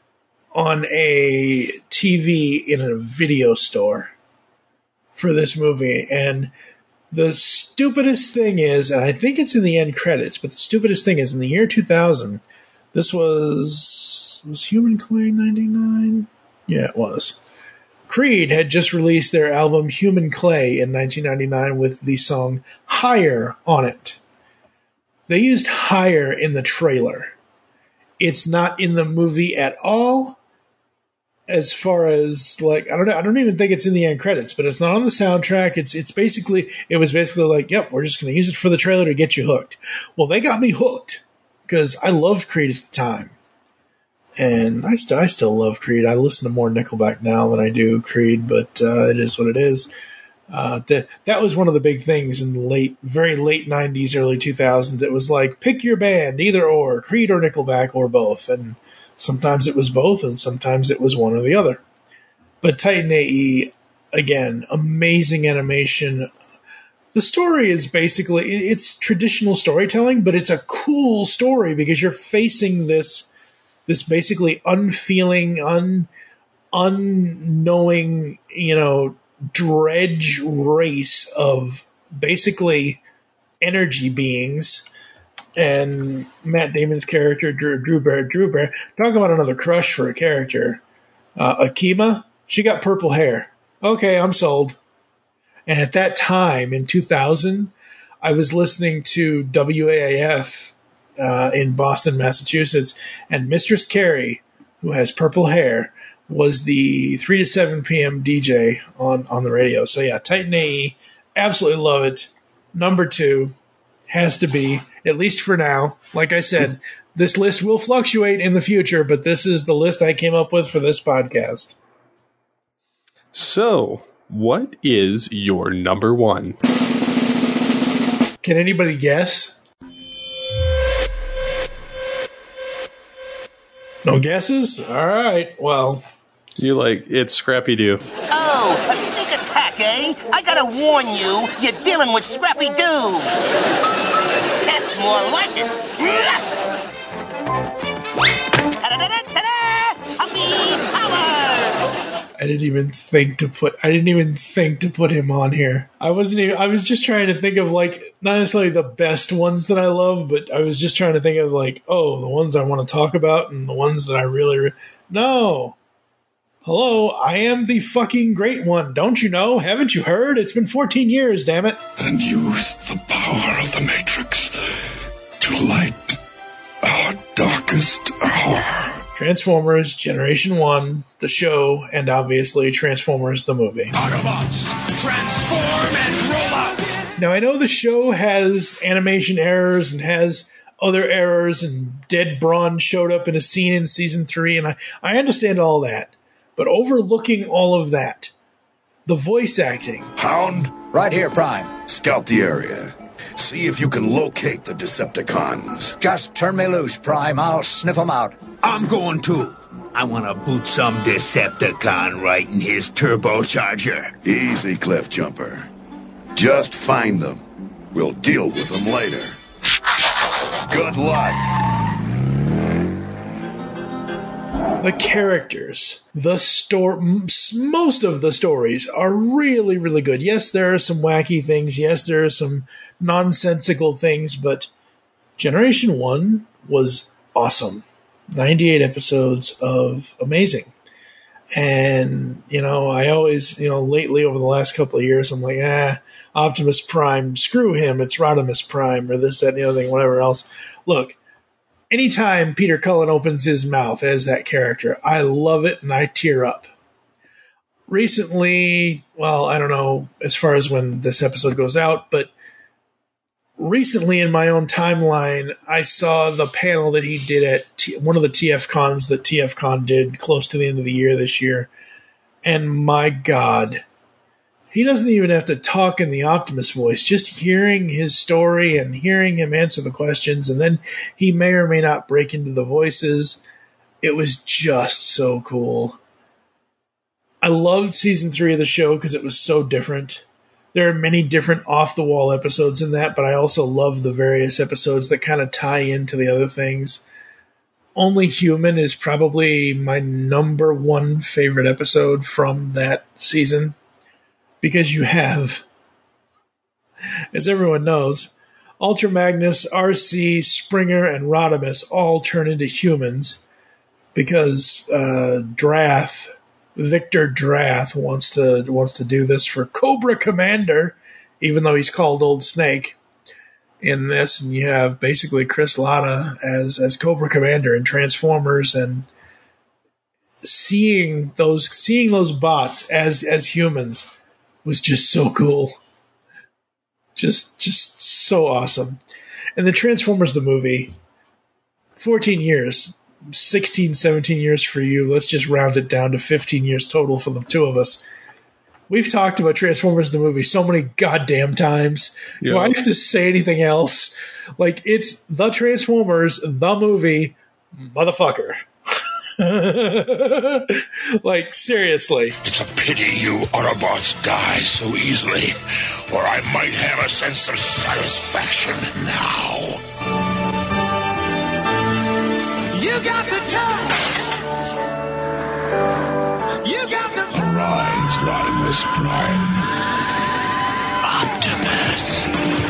a TV in a video store for this movie. And the stupidest thing is, and I think it's in the end credits, but the stupidest thing is in the year 2000, this was Human Clay 99? Yeah, it was. Creed had just released their album Human Clay in 1999 with the song Higher on it. They used Higher in the trailer. It's not in the movie at all. As far as like, I don't even think it's in the end credits, but it's not on the soundtrack. It was basically like, yep, we're just going to use it for the trailer to get you hooked. Well, they got me hooked because I loved Creed at the time. And I still love Creed. I listen to more Nickelback now than I do Creed, but it is what it is. That was one of the big things in the very late 90s, early 2000s. It was like, pick your band, either or, Creed or Nickelback or both. And sometimes it was both, and sometimes it was one or the other. But Titan AE, again, amazing animation. The story is basically, it's traditional storytelling, but it's a cool story because you're facing this basically unfeeling, unknowing, dredge race of basically energy beings. And Matt Damon's character, Drew Barrymore, talk about another crush for a character. Akima, she got purple hair. Okay, I'm sold. And at that time, in 2000, I was listening to WAAF in Boston, Massachusetts, and Mistress Carey, who has purple hair, was the 3 to 7 p.m. DJ on the radio. So yeah, Titan AE, absolutely love it. Number 2 has to be, at least for now. Like I said, this list will fluctuate in the future, but this is the list I came up with for this podcast. So, what is your number 1? Can anybody guess? No guesses? All right, well. You it's Scrappy-Doo. Oh, a sneak attack, eh? I gotta warn you, you're dealing with Scrappy-Doo. That's more like it. Yes! Ta-da-da-da-da-da! Humpy power! I didn't even think to put him on here. I was just trying to think of not necessarily the best ones that I love, but I was just trying to think of the ones I want to talk about and the ones that I really no. Hello, I am the fucking great one. Don't you know? Haven't you heard? It's been 14 years, damn it. And use the power of the Matrix to light our darkest hour. Transformers Generation 1, the show, and obviously Transformers the movie. Autobots, transform and roll out! Now, I know the show has animation errors and has other errors, and Dead Brawn showed up in a scene in Season 3, and I understand all that. But overlooking all of that, the voice acting. Hound? Right here, Prime. Scout the area. See if you can locate the Decepticons. Just turn me loose, Prime. I'll sniff them out. I'm going too. I want to boot some Decepticon right in his turbocharger. Easy, Cliff Jumper. Just find them. We'll deal with them later. Good luck. The characters, most of the stories are really, really good. Yes, there are some wacky things. Yes, there are some nonsensical things, but Generation 1 was awesome. 98 episodes of amazing. And, I always, lately over the last couple of years, I'm like, Optimus Prime, screw him. It's Rodimus Prime or this, that, and the other thing, whatever else. Look, anytime Peter Cullen opens his mouth as that character, I love it and I tear up. Recently, well, I don't know as far as when this episode goes out, but recently in my own timeline, I saw the panel that he did at one of the TF-Cons that TF-Con did close to the end of the year this year. And my God, he doesn't even have to talk in the Optimus voice. Just hearing his story and hearing him answer the questions, and then he may or may not break into the voices. It was just so cool. I loved Season 3 of the show because it was so different. There are many different off-the-wall episodes in that, but I also love the various episodes that kind of tie into the other things. Only Human is probably my number 1 favorite episode from that season. Because you have, as everyone knows, Ultra Magnus, RC, Springer, and Rodimus all turn into humans because Victor Drath wants to do this for Cobra Commander, even though he's called Old Snake in this. And you have basically Chris Latta as Cobra Commander in Transformers, and seeing those bots as humans was just so cool. Just so awesome. And the Transformers the movie, 14 years, 16, 17 years for you. Let's just round it down to 15 years total for the two of us. we've talked about Transformers the movie so many goddamn times. Yeah. Do I have to say anything else? Like, it's the Transformers, the movie, motherfucker. Like, seriously. It's a pity you Autobots die so easily, or I might have a sense of satisfaction now. You got the touch! You got the... Arise, Rodimus Prime. Optimus.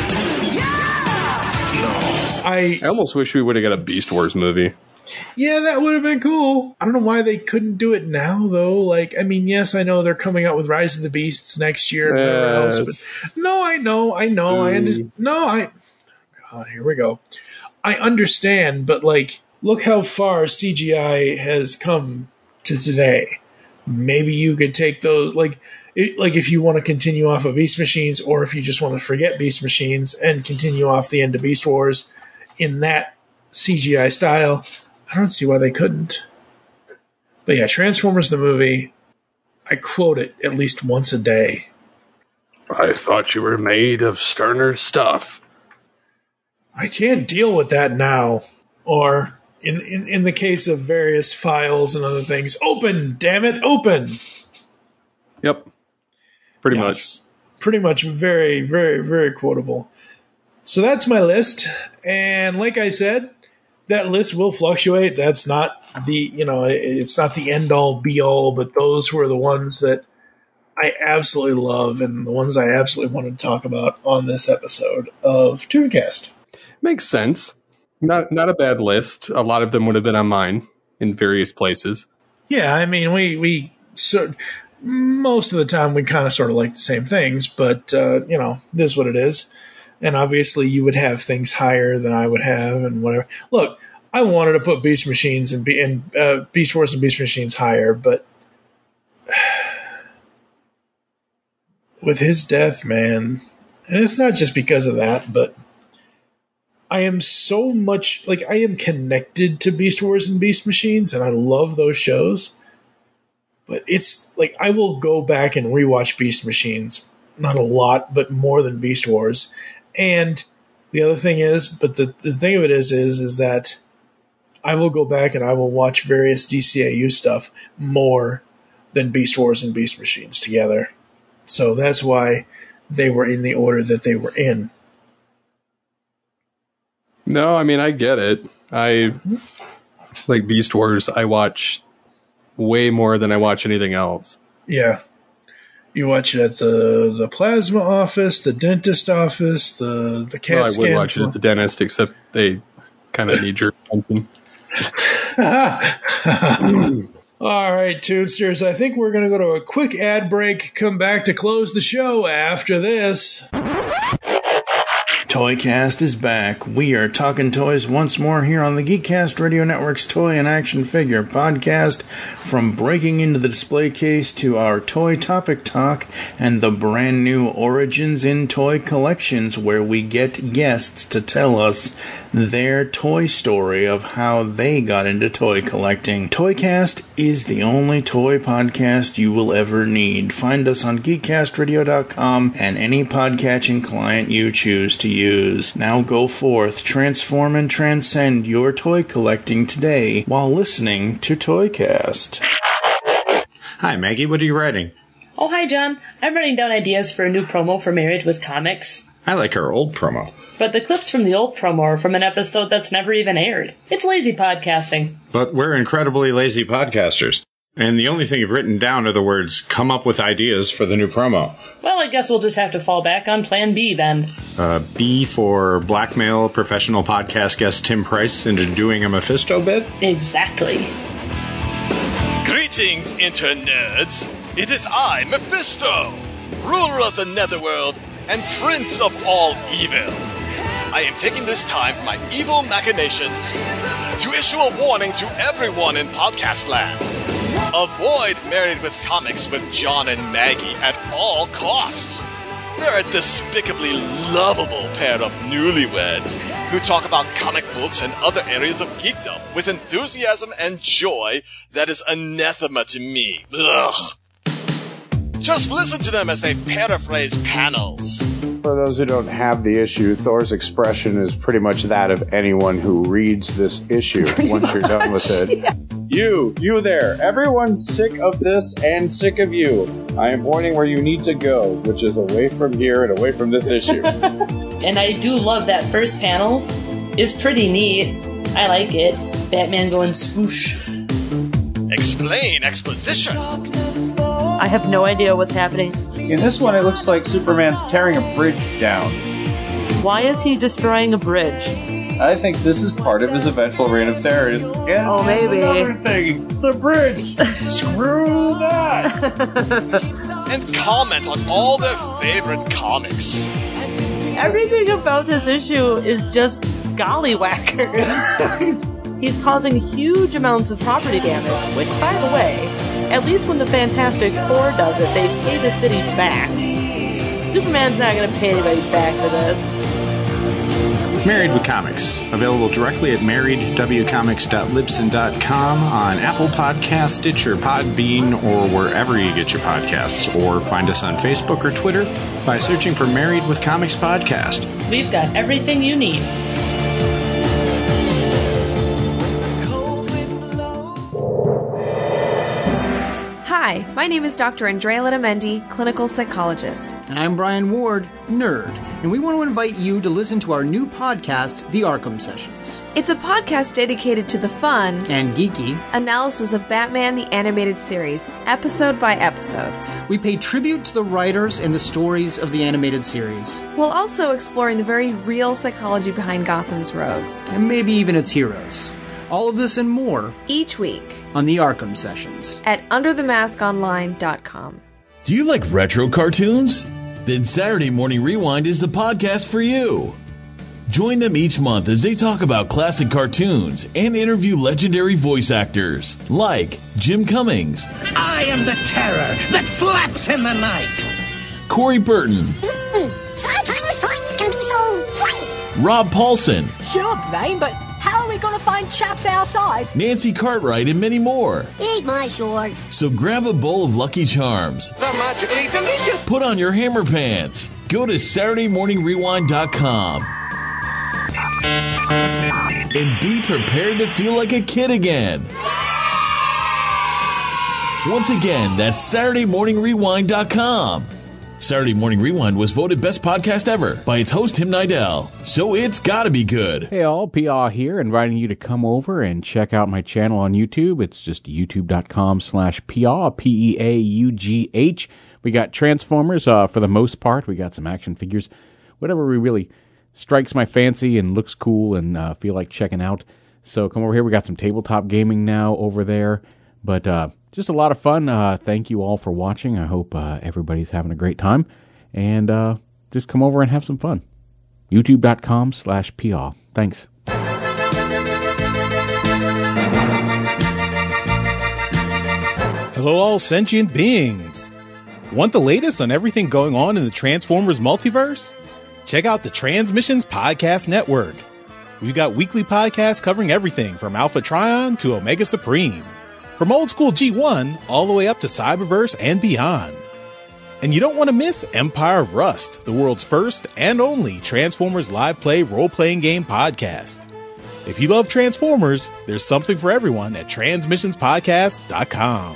I almost wish we would have got a Beast Wars movie. Yeah, that would have been cool. I don't know why they couldn't do it now, though. Like, I mean, yes, I know they're coming out with Rise of the Beasts next year and whatever else. But no, I know. I understand. God, here we go. I understand, but, like, look how far CGI has come to today. Maybe you could take those, like if you want to continue off of Beast Machines, or if you just want to forget Beast Machines and continue off the end of Beast Wars in that CGI style, I don't see why they couldn't. But yeah, Transformers the movie, I quote it at least once a day. I thought you were made of sterner stuff. I can't deal with that now. Or, in the case of various files and other things, open, damn it, open! Yep. Pretty much. Pretty much very, very, very quotable. So that's my list. And like I said, that list will fluctuate. That's not the, it's not the end all be all, but those were the ones that I absolutely love and the ones I absolutely wanted to talk about on this episode of Tooncast. Makes sense. Not a bad list. A lot of them would have been on mine in various places. Yeah, I mean, most of the time we kind of sort of like the same things, but, this is what it is. And obviously you would have things higher than I would have and whatever. Look, I wanted to put Beast Machines and Beast Wars and Beast Machines higher, but with his death, man, and it's not just because of that, but I am so much, like, I am connected to Beast Wars and Beast Machines, and I love those shows. But it's, like, I will go back and rewatch Beast Machines. Not a lot, but more than Beast Wars. And the other thing is, but the thing of it is that I will go back and I will watch various DCAU stuff more than Beast Wars and Beast Machines together. So that's why they were in the order that they were in. No, I mean, I get it. I like Beast Wars. I watch way more than I watch anything else. Yeah. You watch it at the plasma office, the dentist office, the CAT scan. I would watch it at the dentist, except they kind of need your attention. All right, Toonsters, I think we're going to go to a quick ad break, come back to close the show after this. Toycast is back. We are talking toys once more here on the Geekcast Radio Network's Toy and Action Figure podcast. From breaking into the display case to our toy topic talk and the brand new Origins in Toy collections, where we get guests to tell us their toy story of how they got into toy collecting. Toycast is the only toy podcast you will ever need. Find us on geekcastradio.com and any podcatching client you choose to use. Now go forth, transform and transcend your toy collecting today while listening to Toycast. Hi, Maggie. What are you writing? Oh, hi, John. I'm writing down ideas for a new promo for Married with Comics. I like our old promo. But the clips from the old promo are from an episode that's never even aired. It's lazy podcasting. But we're incredibly lazy podcasters. And the only thing you've written down are the words, come up with ideas for the new promo. Well, I guess we'll just have to fall back on Plan B then. B for blackmail professional podcast guest Tim Price into doing a Mephisto bit? Exactly. Greetings, internerds. It is I, Mephisto, ruler of the Netherworld and prince of all evil. I am taking this time for my evil machinations to issue a warning to everyone in podcast land. Avoid Married with Comics with John and Maggie at all costs. They're a despicably lovable pair of newlyweds who talk about comic books and other areas of geekdom with enthusiasm and joy that is anathema to me. Ugh. Just listen to them as they paraphrase panels. For those who don't have the issue, Thor's expression is pretty much that of anyone who reads this issue once you're done with it. Yeah. You there. Everyone's sick of this and sick of you. I am pointing where you need to go, which is away from here and away from this issue. And I do love that first panel. It's pretty neat. I like it. Batman going swoosh. Explain exposition. I have no idea what's happening. In this one, it looks like Superman's tearing a bridge down. Why is he destroying a bridge? I think this is part of his eventual reign of terror. And maybe. Another thing, the bridge. Screw that. And comment on all their favorite comics. Everything about this issue is just gollywhackers. He's causing huge amounts of property damage, which, by the way, at least when the Fantastic Four does it, they pay the city back. Superman's not going to pay anybody back for this. Married with Comics, available directly at marriedwcomics.libsyn.com, on Apple Podcasts, Stitcher, Podbean, or wherever you get your podcasts, or find us on Facebook or Twitter by searching for Married with Comics Podcast. We've got everything you need. Hi, my name is Dr. Andrea Letamendi, clinical psychologist. And I'm Brian Ward, nerd. And we want to invite you to listen to our new podcast, The Arkham Sessions. It's a podcast dedicated to the fun and geeky analysis of Batman the Animated Series, episode by episode. We pay tribute to the writers and the stories of the animated series, while also exploring the very real psychology behind Gotham's rogues. And maybe even its heroes. All of this and more each week on The Arkham Sessions at UnderTheMaskOnline.com. Do you like retro cartoons? Then Saturday Morning Rewind is the podcast for you. Join them each month as they talk about classic cartoons and interview legendary voice actors like Jim Cummings. I am the terror that flaps in the night. Corey Burton. Sometimes things can be so flighty. Rob Paulson. Sure, Vane, but how are we going to find chaps our size? Nancy Cartwright and many more. Eat my shorts. So grab a bowl of Lucky Charms. They're magically delicious. Put on your hammer pants. Go to SaturdayMorningRewind.com. And be prepared to feel like a kid again. Once again, that's SaturdayMorningRewind.com. Saturday Morning Rewind was voted Best Podcast Ever by its host, Tim Nidell. So it's gotta be good. Hey all, PR here, inviting you to come over and check out my channel on YouTube. It's just youtube.com/PR, P-E-A-U-G-H. We got Transformers for the most part. We got some action figures. Whatever really strikes my fancy and looks cool and feel like checking out. So come over here. We got some tabletop gaming now over there. But just a lot of fun. Thank you all for watching. I hope everybody's having a great time. And just come over and have some fun. YouTube.com/PR. Thanks. Hello, all sentient beings. Want the latest on everything going on in the Transformers multiverse? Check out the Transmissions Podcast Network. We've got weekly podcasts covering everything from Alpha Trion to Omega Supreme. From old school G1 all the way up to Cyberverse and beyond. And you don't want to miss Empire of Rust, the world's first and only Transformers live play role-playing game podcast. If you love Transformers, there's something for everyone at transmissionspodcast.com.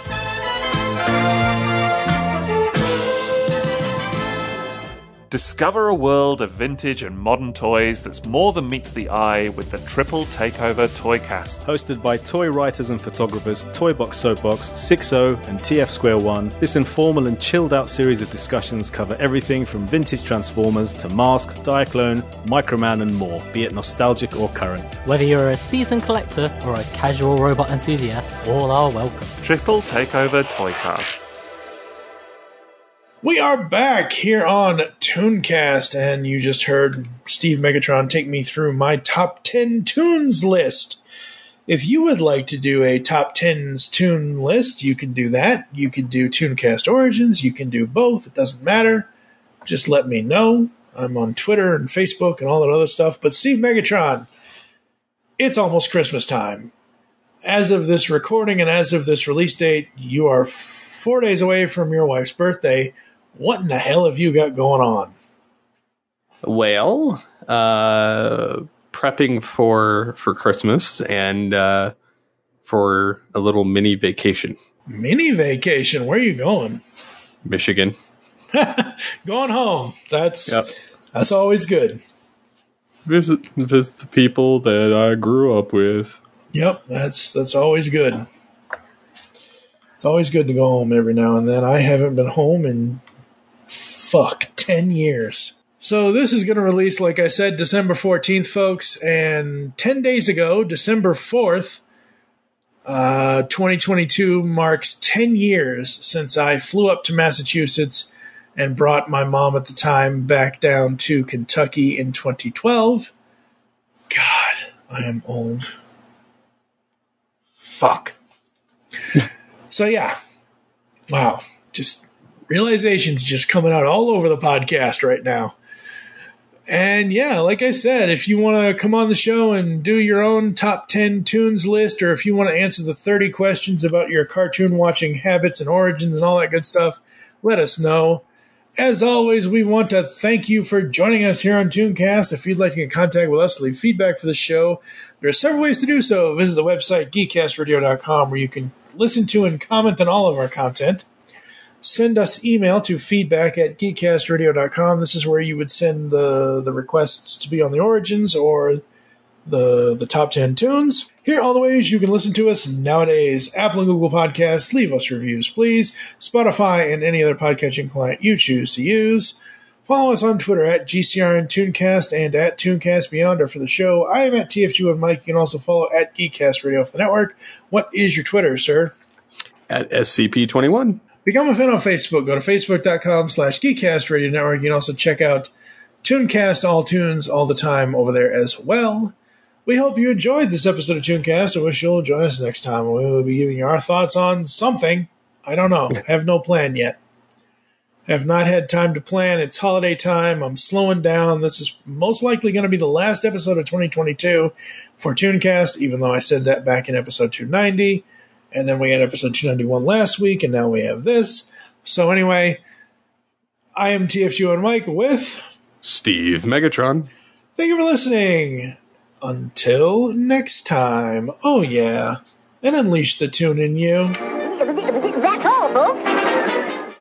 Discover a world of vintage and modern toys that's more than meets the eye with the Triple Takeover Toycast. Hosted by toy writers and photographers Toybox Soapbox, 6O, and TF Square 1, this informal and chilled-out series of discussions cover everything from vintage Transformers to Mask, Diaclone, Microman, and more, be it nostalgic or current. Whether you're a seasoned collector or a casual robot enthusiast, all are welcome. Triple Takeover Toycast. We are back here on Tooncast, and you just heard Steve Megatron take me through my top 10 tunes list. If you would like to do a top 10s tune list, you can do that. You can do Tooncast Origins. You can do both. It doesn't matter. Just let me know. I'm on Twitter and Facebook and all that other stuff. But Steve Megatron, it's almost Christmas time. As of this recording and as of this release date, you are 4 days away from your wife's birthday. What in the hell have you got going on? Well, prepping for Christmas and for a little mini vacation. Mini vacation? Where are you going? Michigan. Going home. That's always good. Visit the people that I grew up with. Yep, that's always good. It's always good to go home every now and then. I haven't been home in 10 years. So this is going to release, like I said, December 14th, folks. And 10 days ago, December 4th, 2022 marks 10 years since I flew up to Massachusetts and brought my mom at the time back down to Kentucky in 2012. God, I am old. Fuck. So yeah. Wow. Just realizations just coming out all over the podcast right now. And yeah, like I said, if you want to come on the show and do your own top 10 tunes list, or if you want to answer the 30 questions about your cartoon watching habits and origins and all that good stuff, let us know. As always, we want to thank you for joining us here on Tooncast. If you'd like to get in contact with us, leave feedback for the show, there are several ways to do so. Visit the website, geekcastradio.com, where you can listen to and comment on all of our content. Send us email to feedback@geekcastradio.com. This is where you would send the requests to be on the Origins or the top 10 tunes. Here are all the ways you can listen to us nowadays. Apple and Google Podcasts. Leave us reviews, please. Spotify and any other podcatching client you choose to use. Follow us on Twitter at GCRNTooncast and at TooncastBeyonder for the show. I am at TFG with Mike. You can also follow at Geekcast Radio for the network. What is your Twitter, sir? At SCP21. Become a fan on Facebook. Go to facebook.com/Geekcast Radio Network. You can also check out Tooncast, all tunes, all the time over there as well. We hope you enjoyed this episode of Tooncast. I wish you'll join us next time. We will be giving you our thoughts on something. I don't know. Have no plan yet. Have not had time to plan. It's holiday time. I'm slowing down. This is most likely going to be the last episode of 2022 for Tooncast, even though I said that back in episode 290. And then we had episode 291 last week, and now we have this. So anyway, I am TFG and Mike with Steve Megatron. Thank you for listening. Until next time. Oh yeah. And unleash the tune in you. That's all, folks.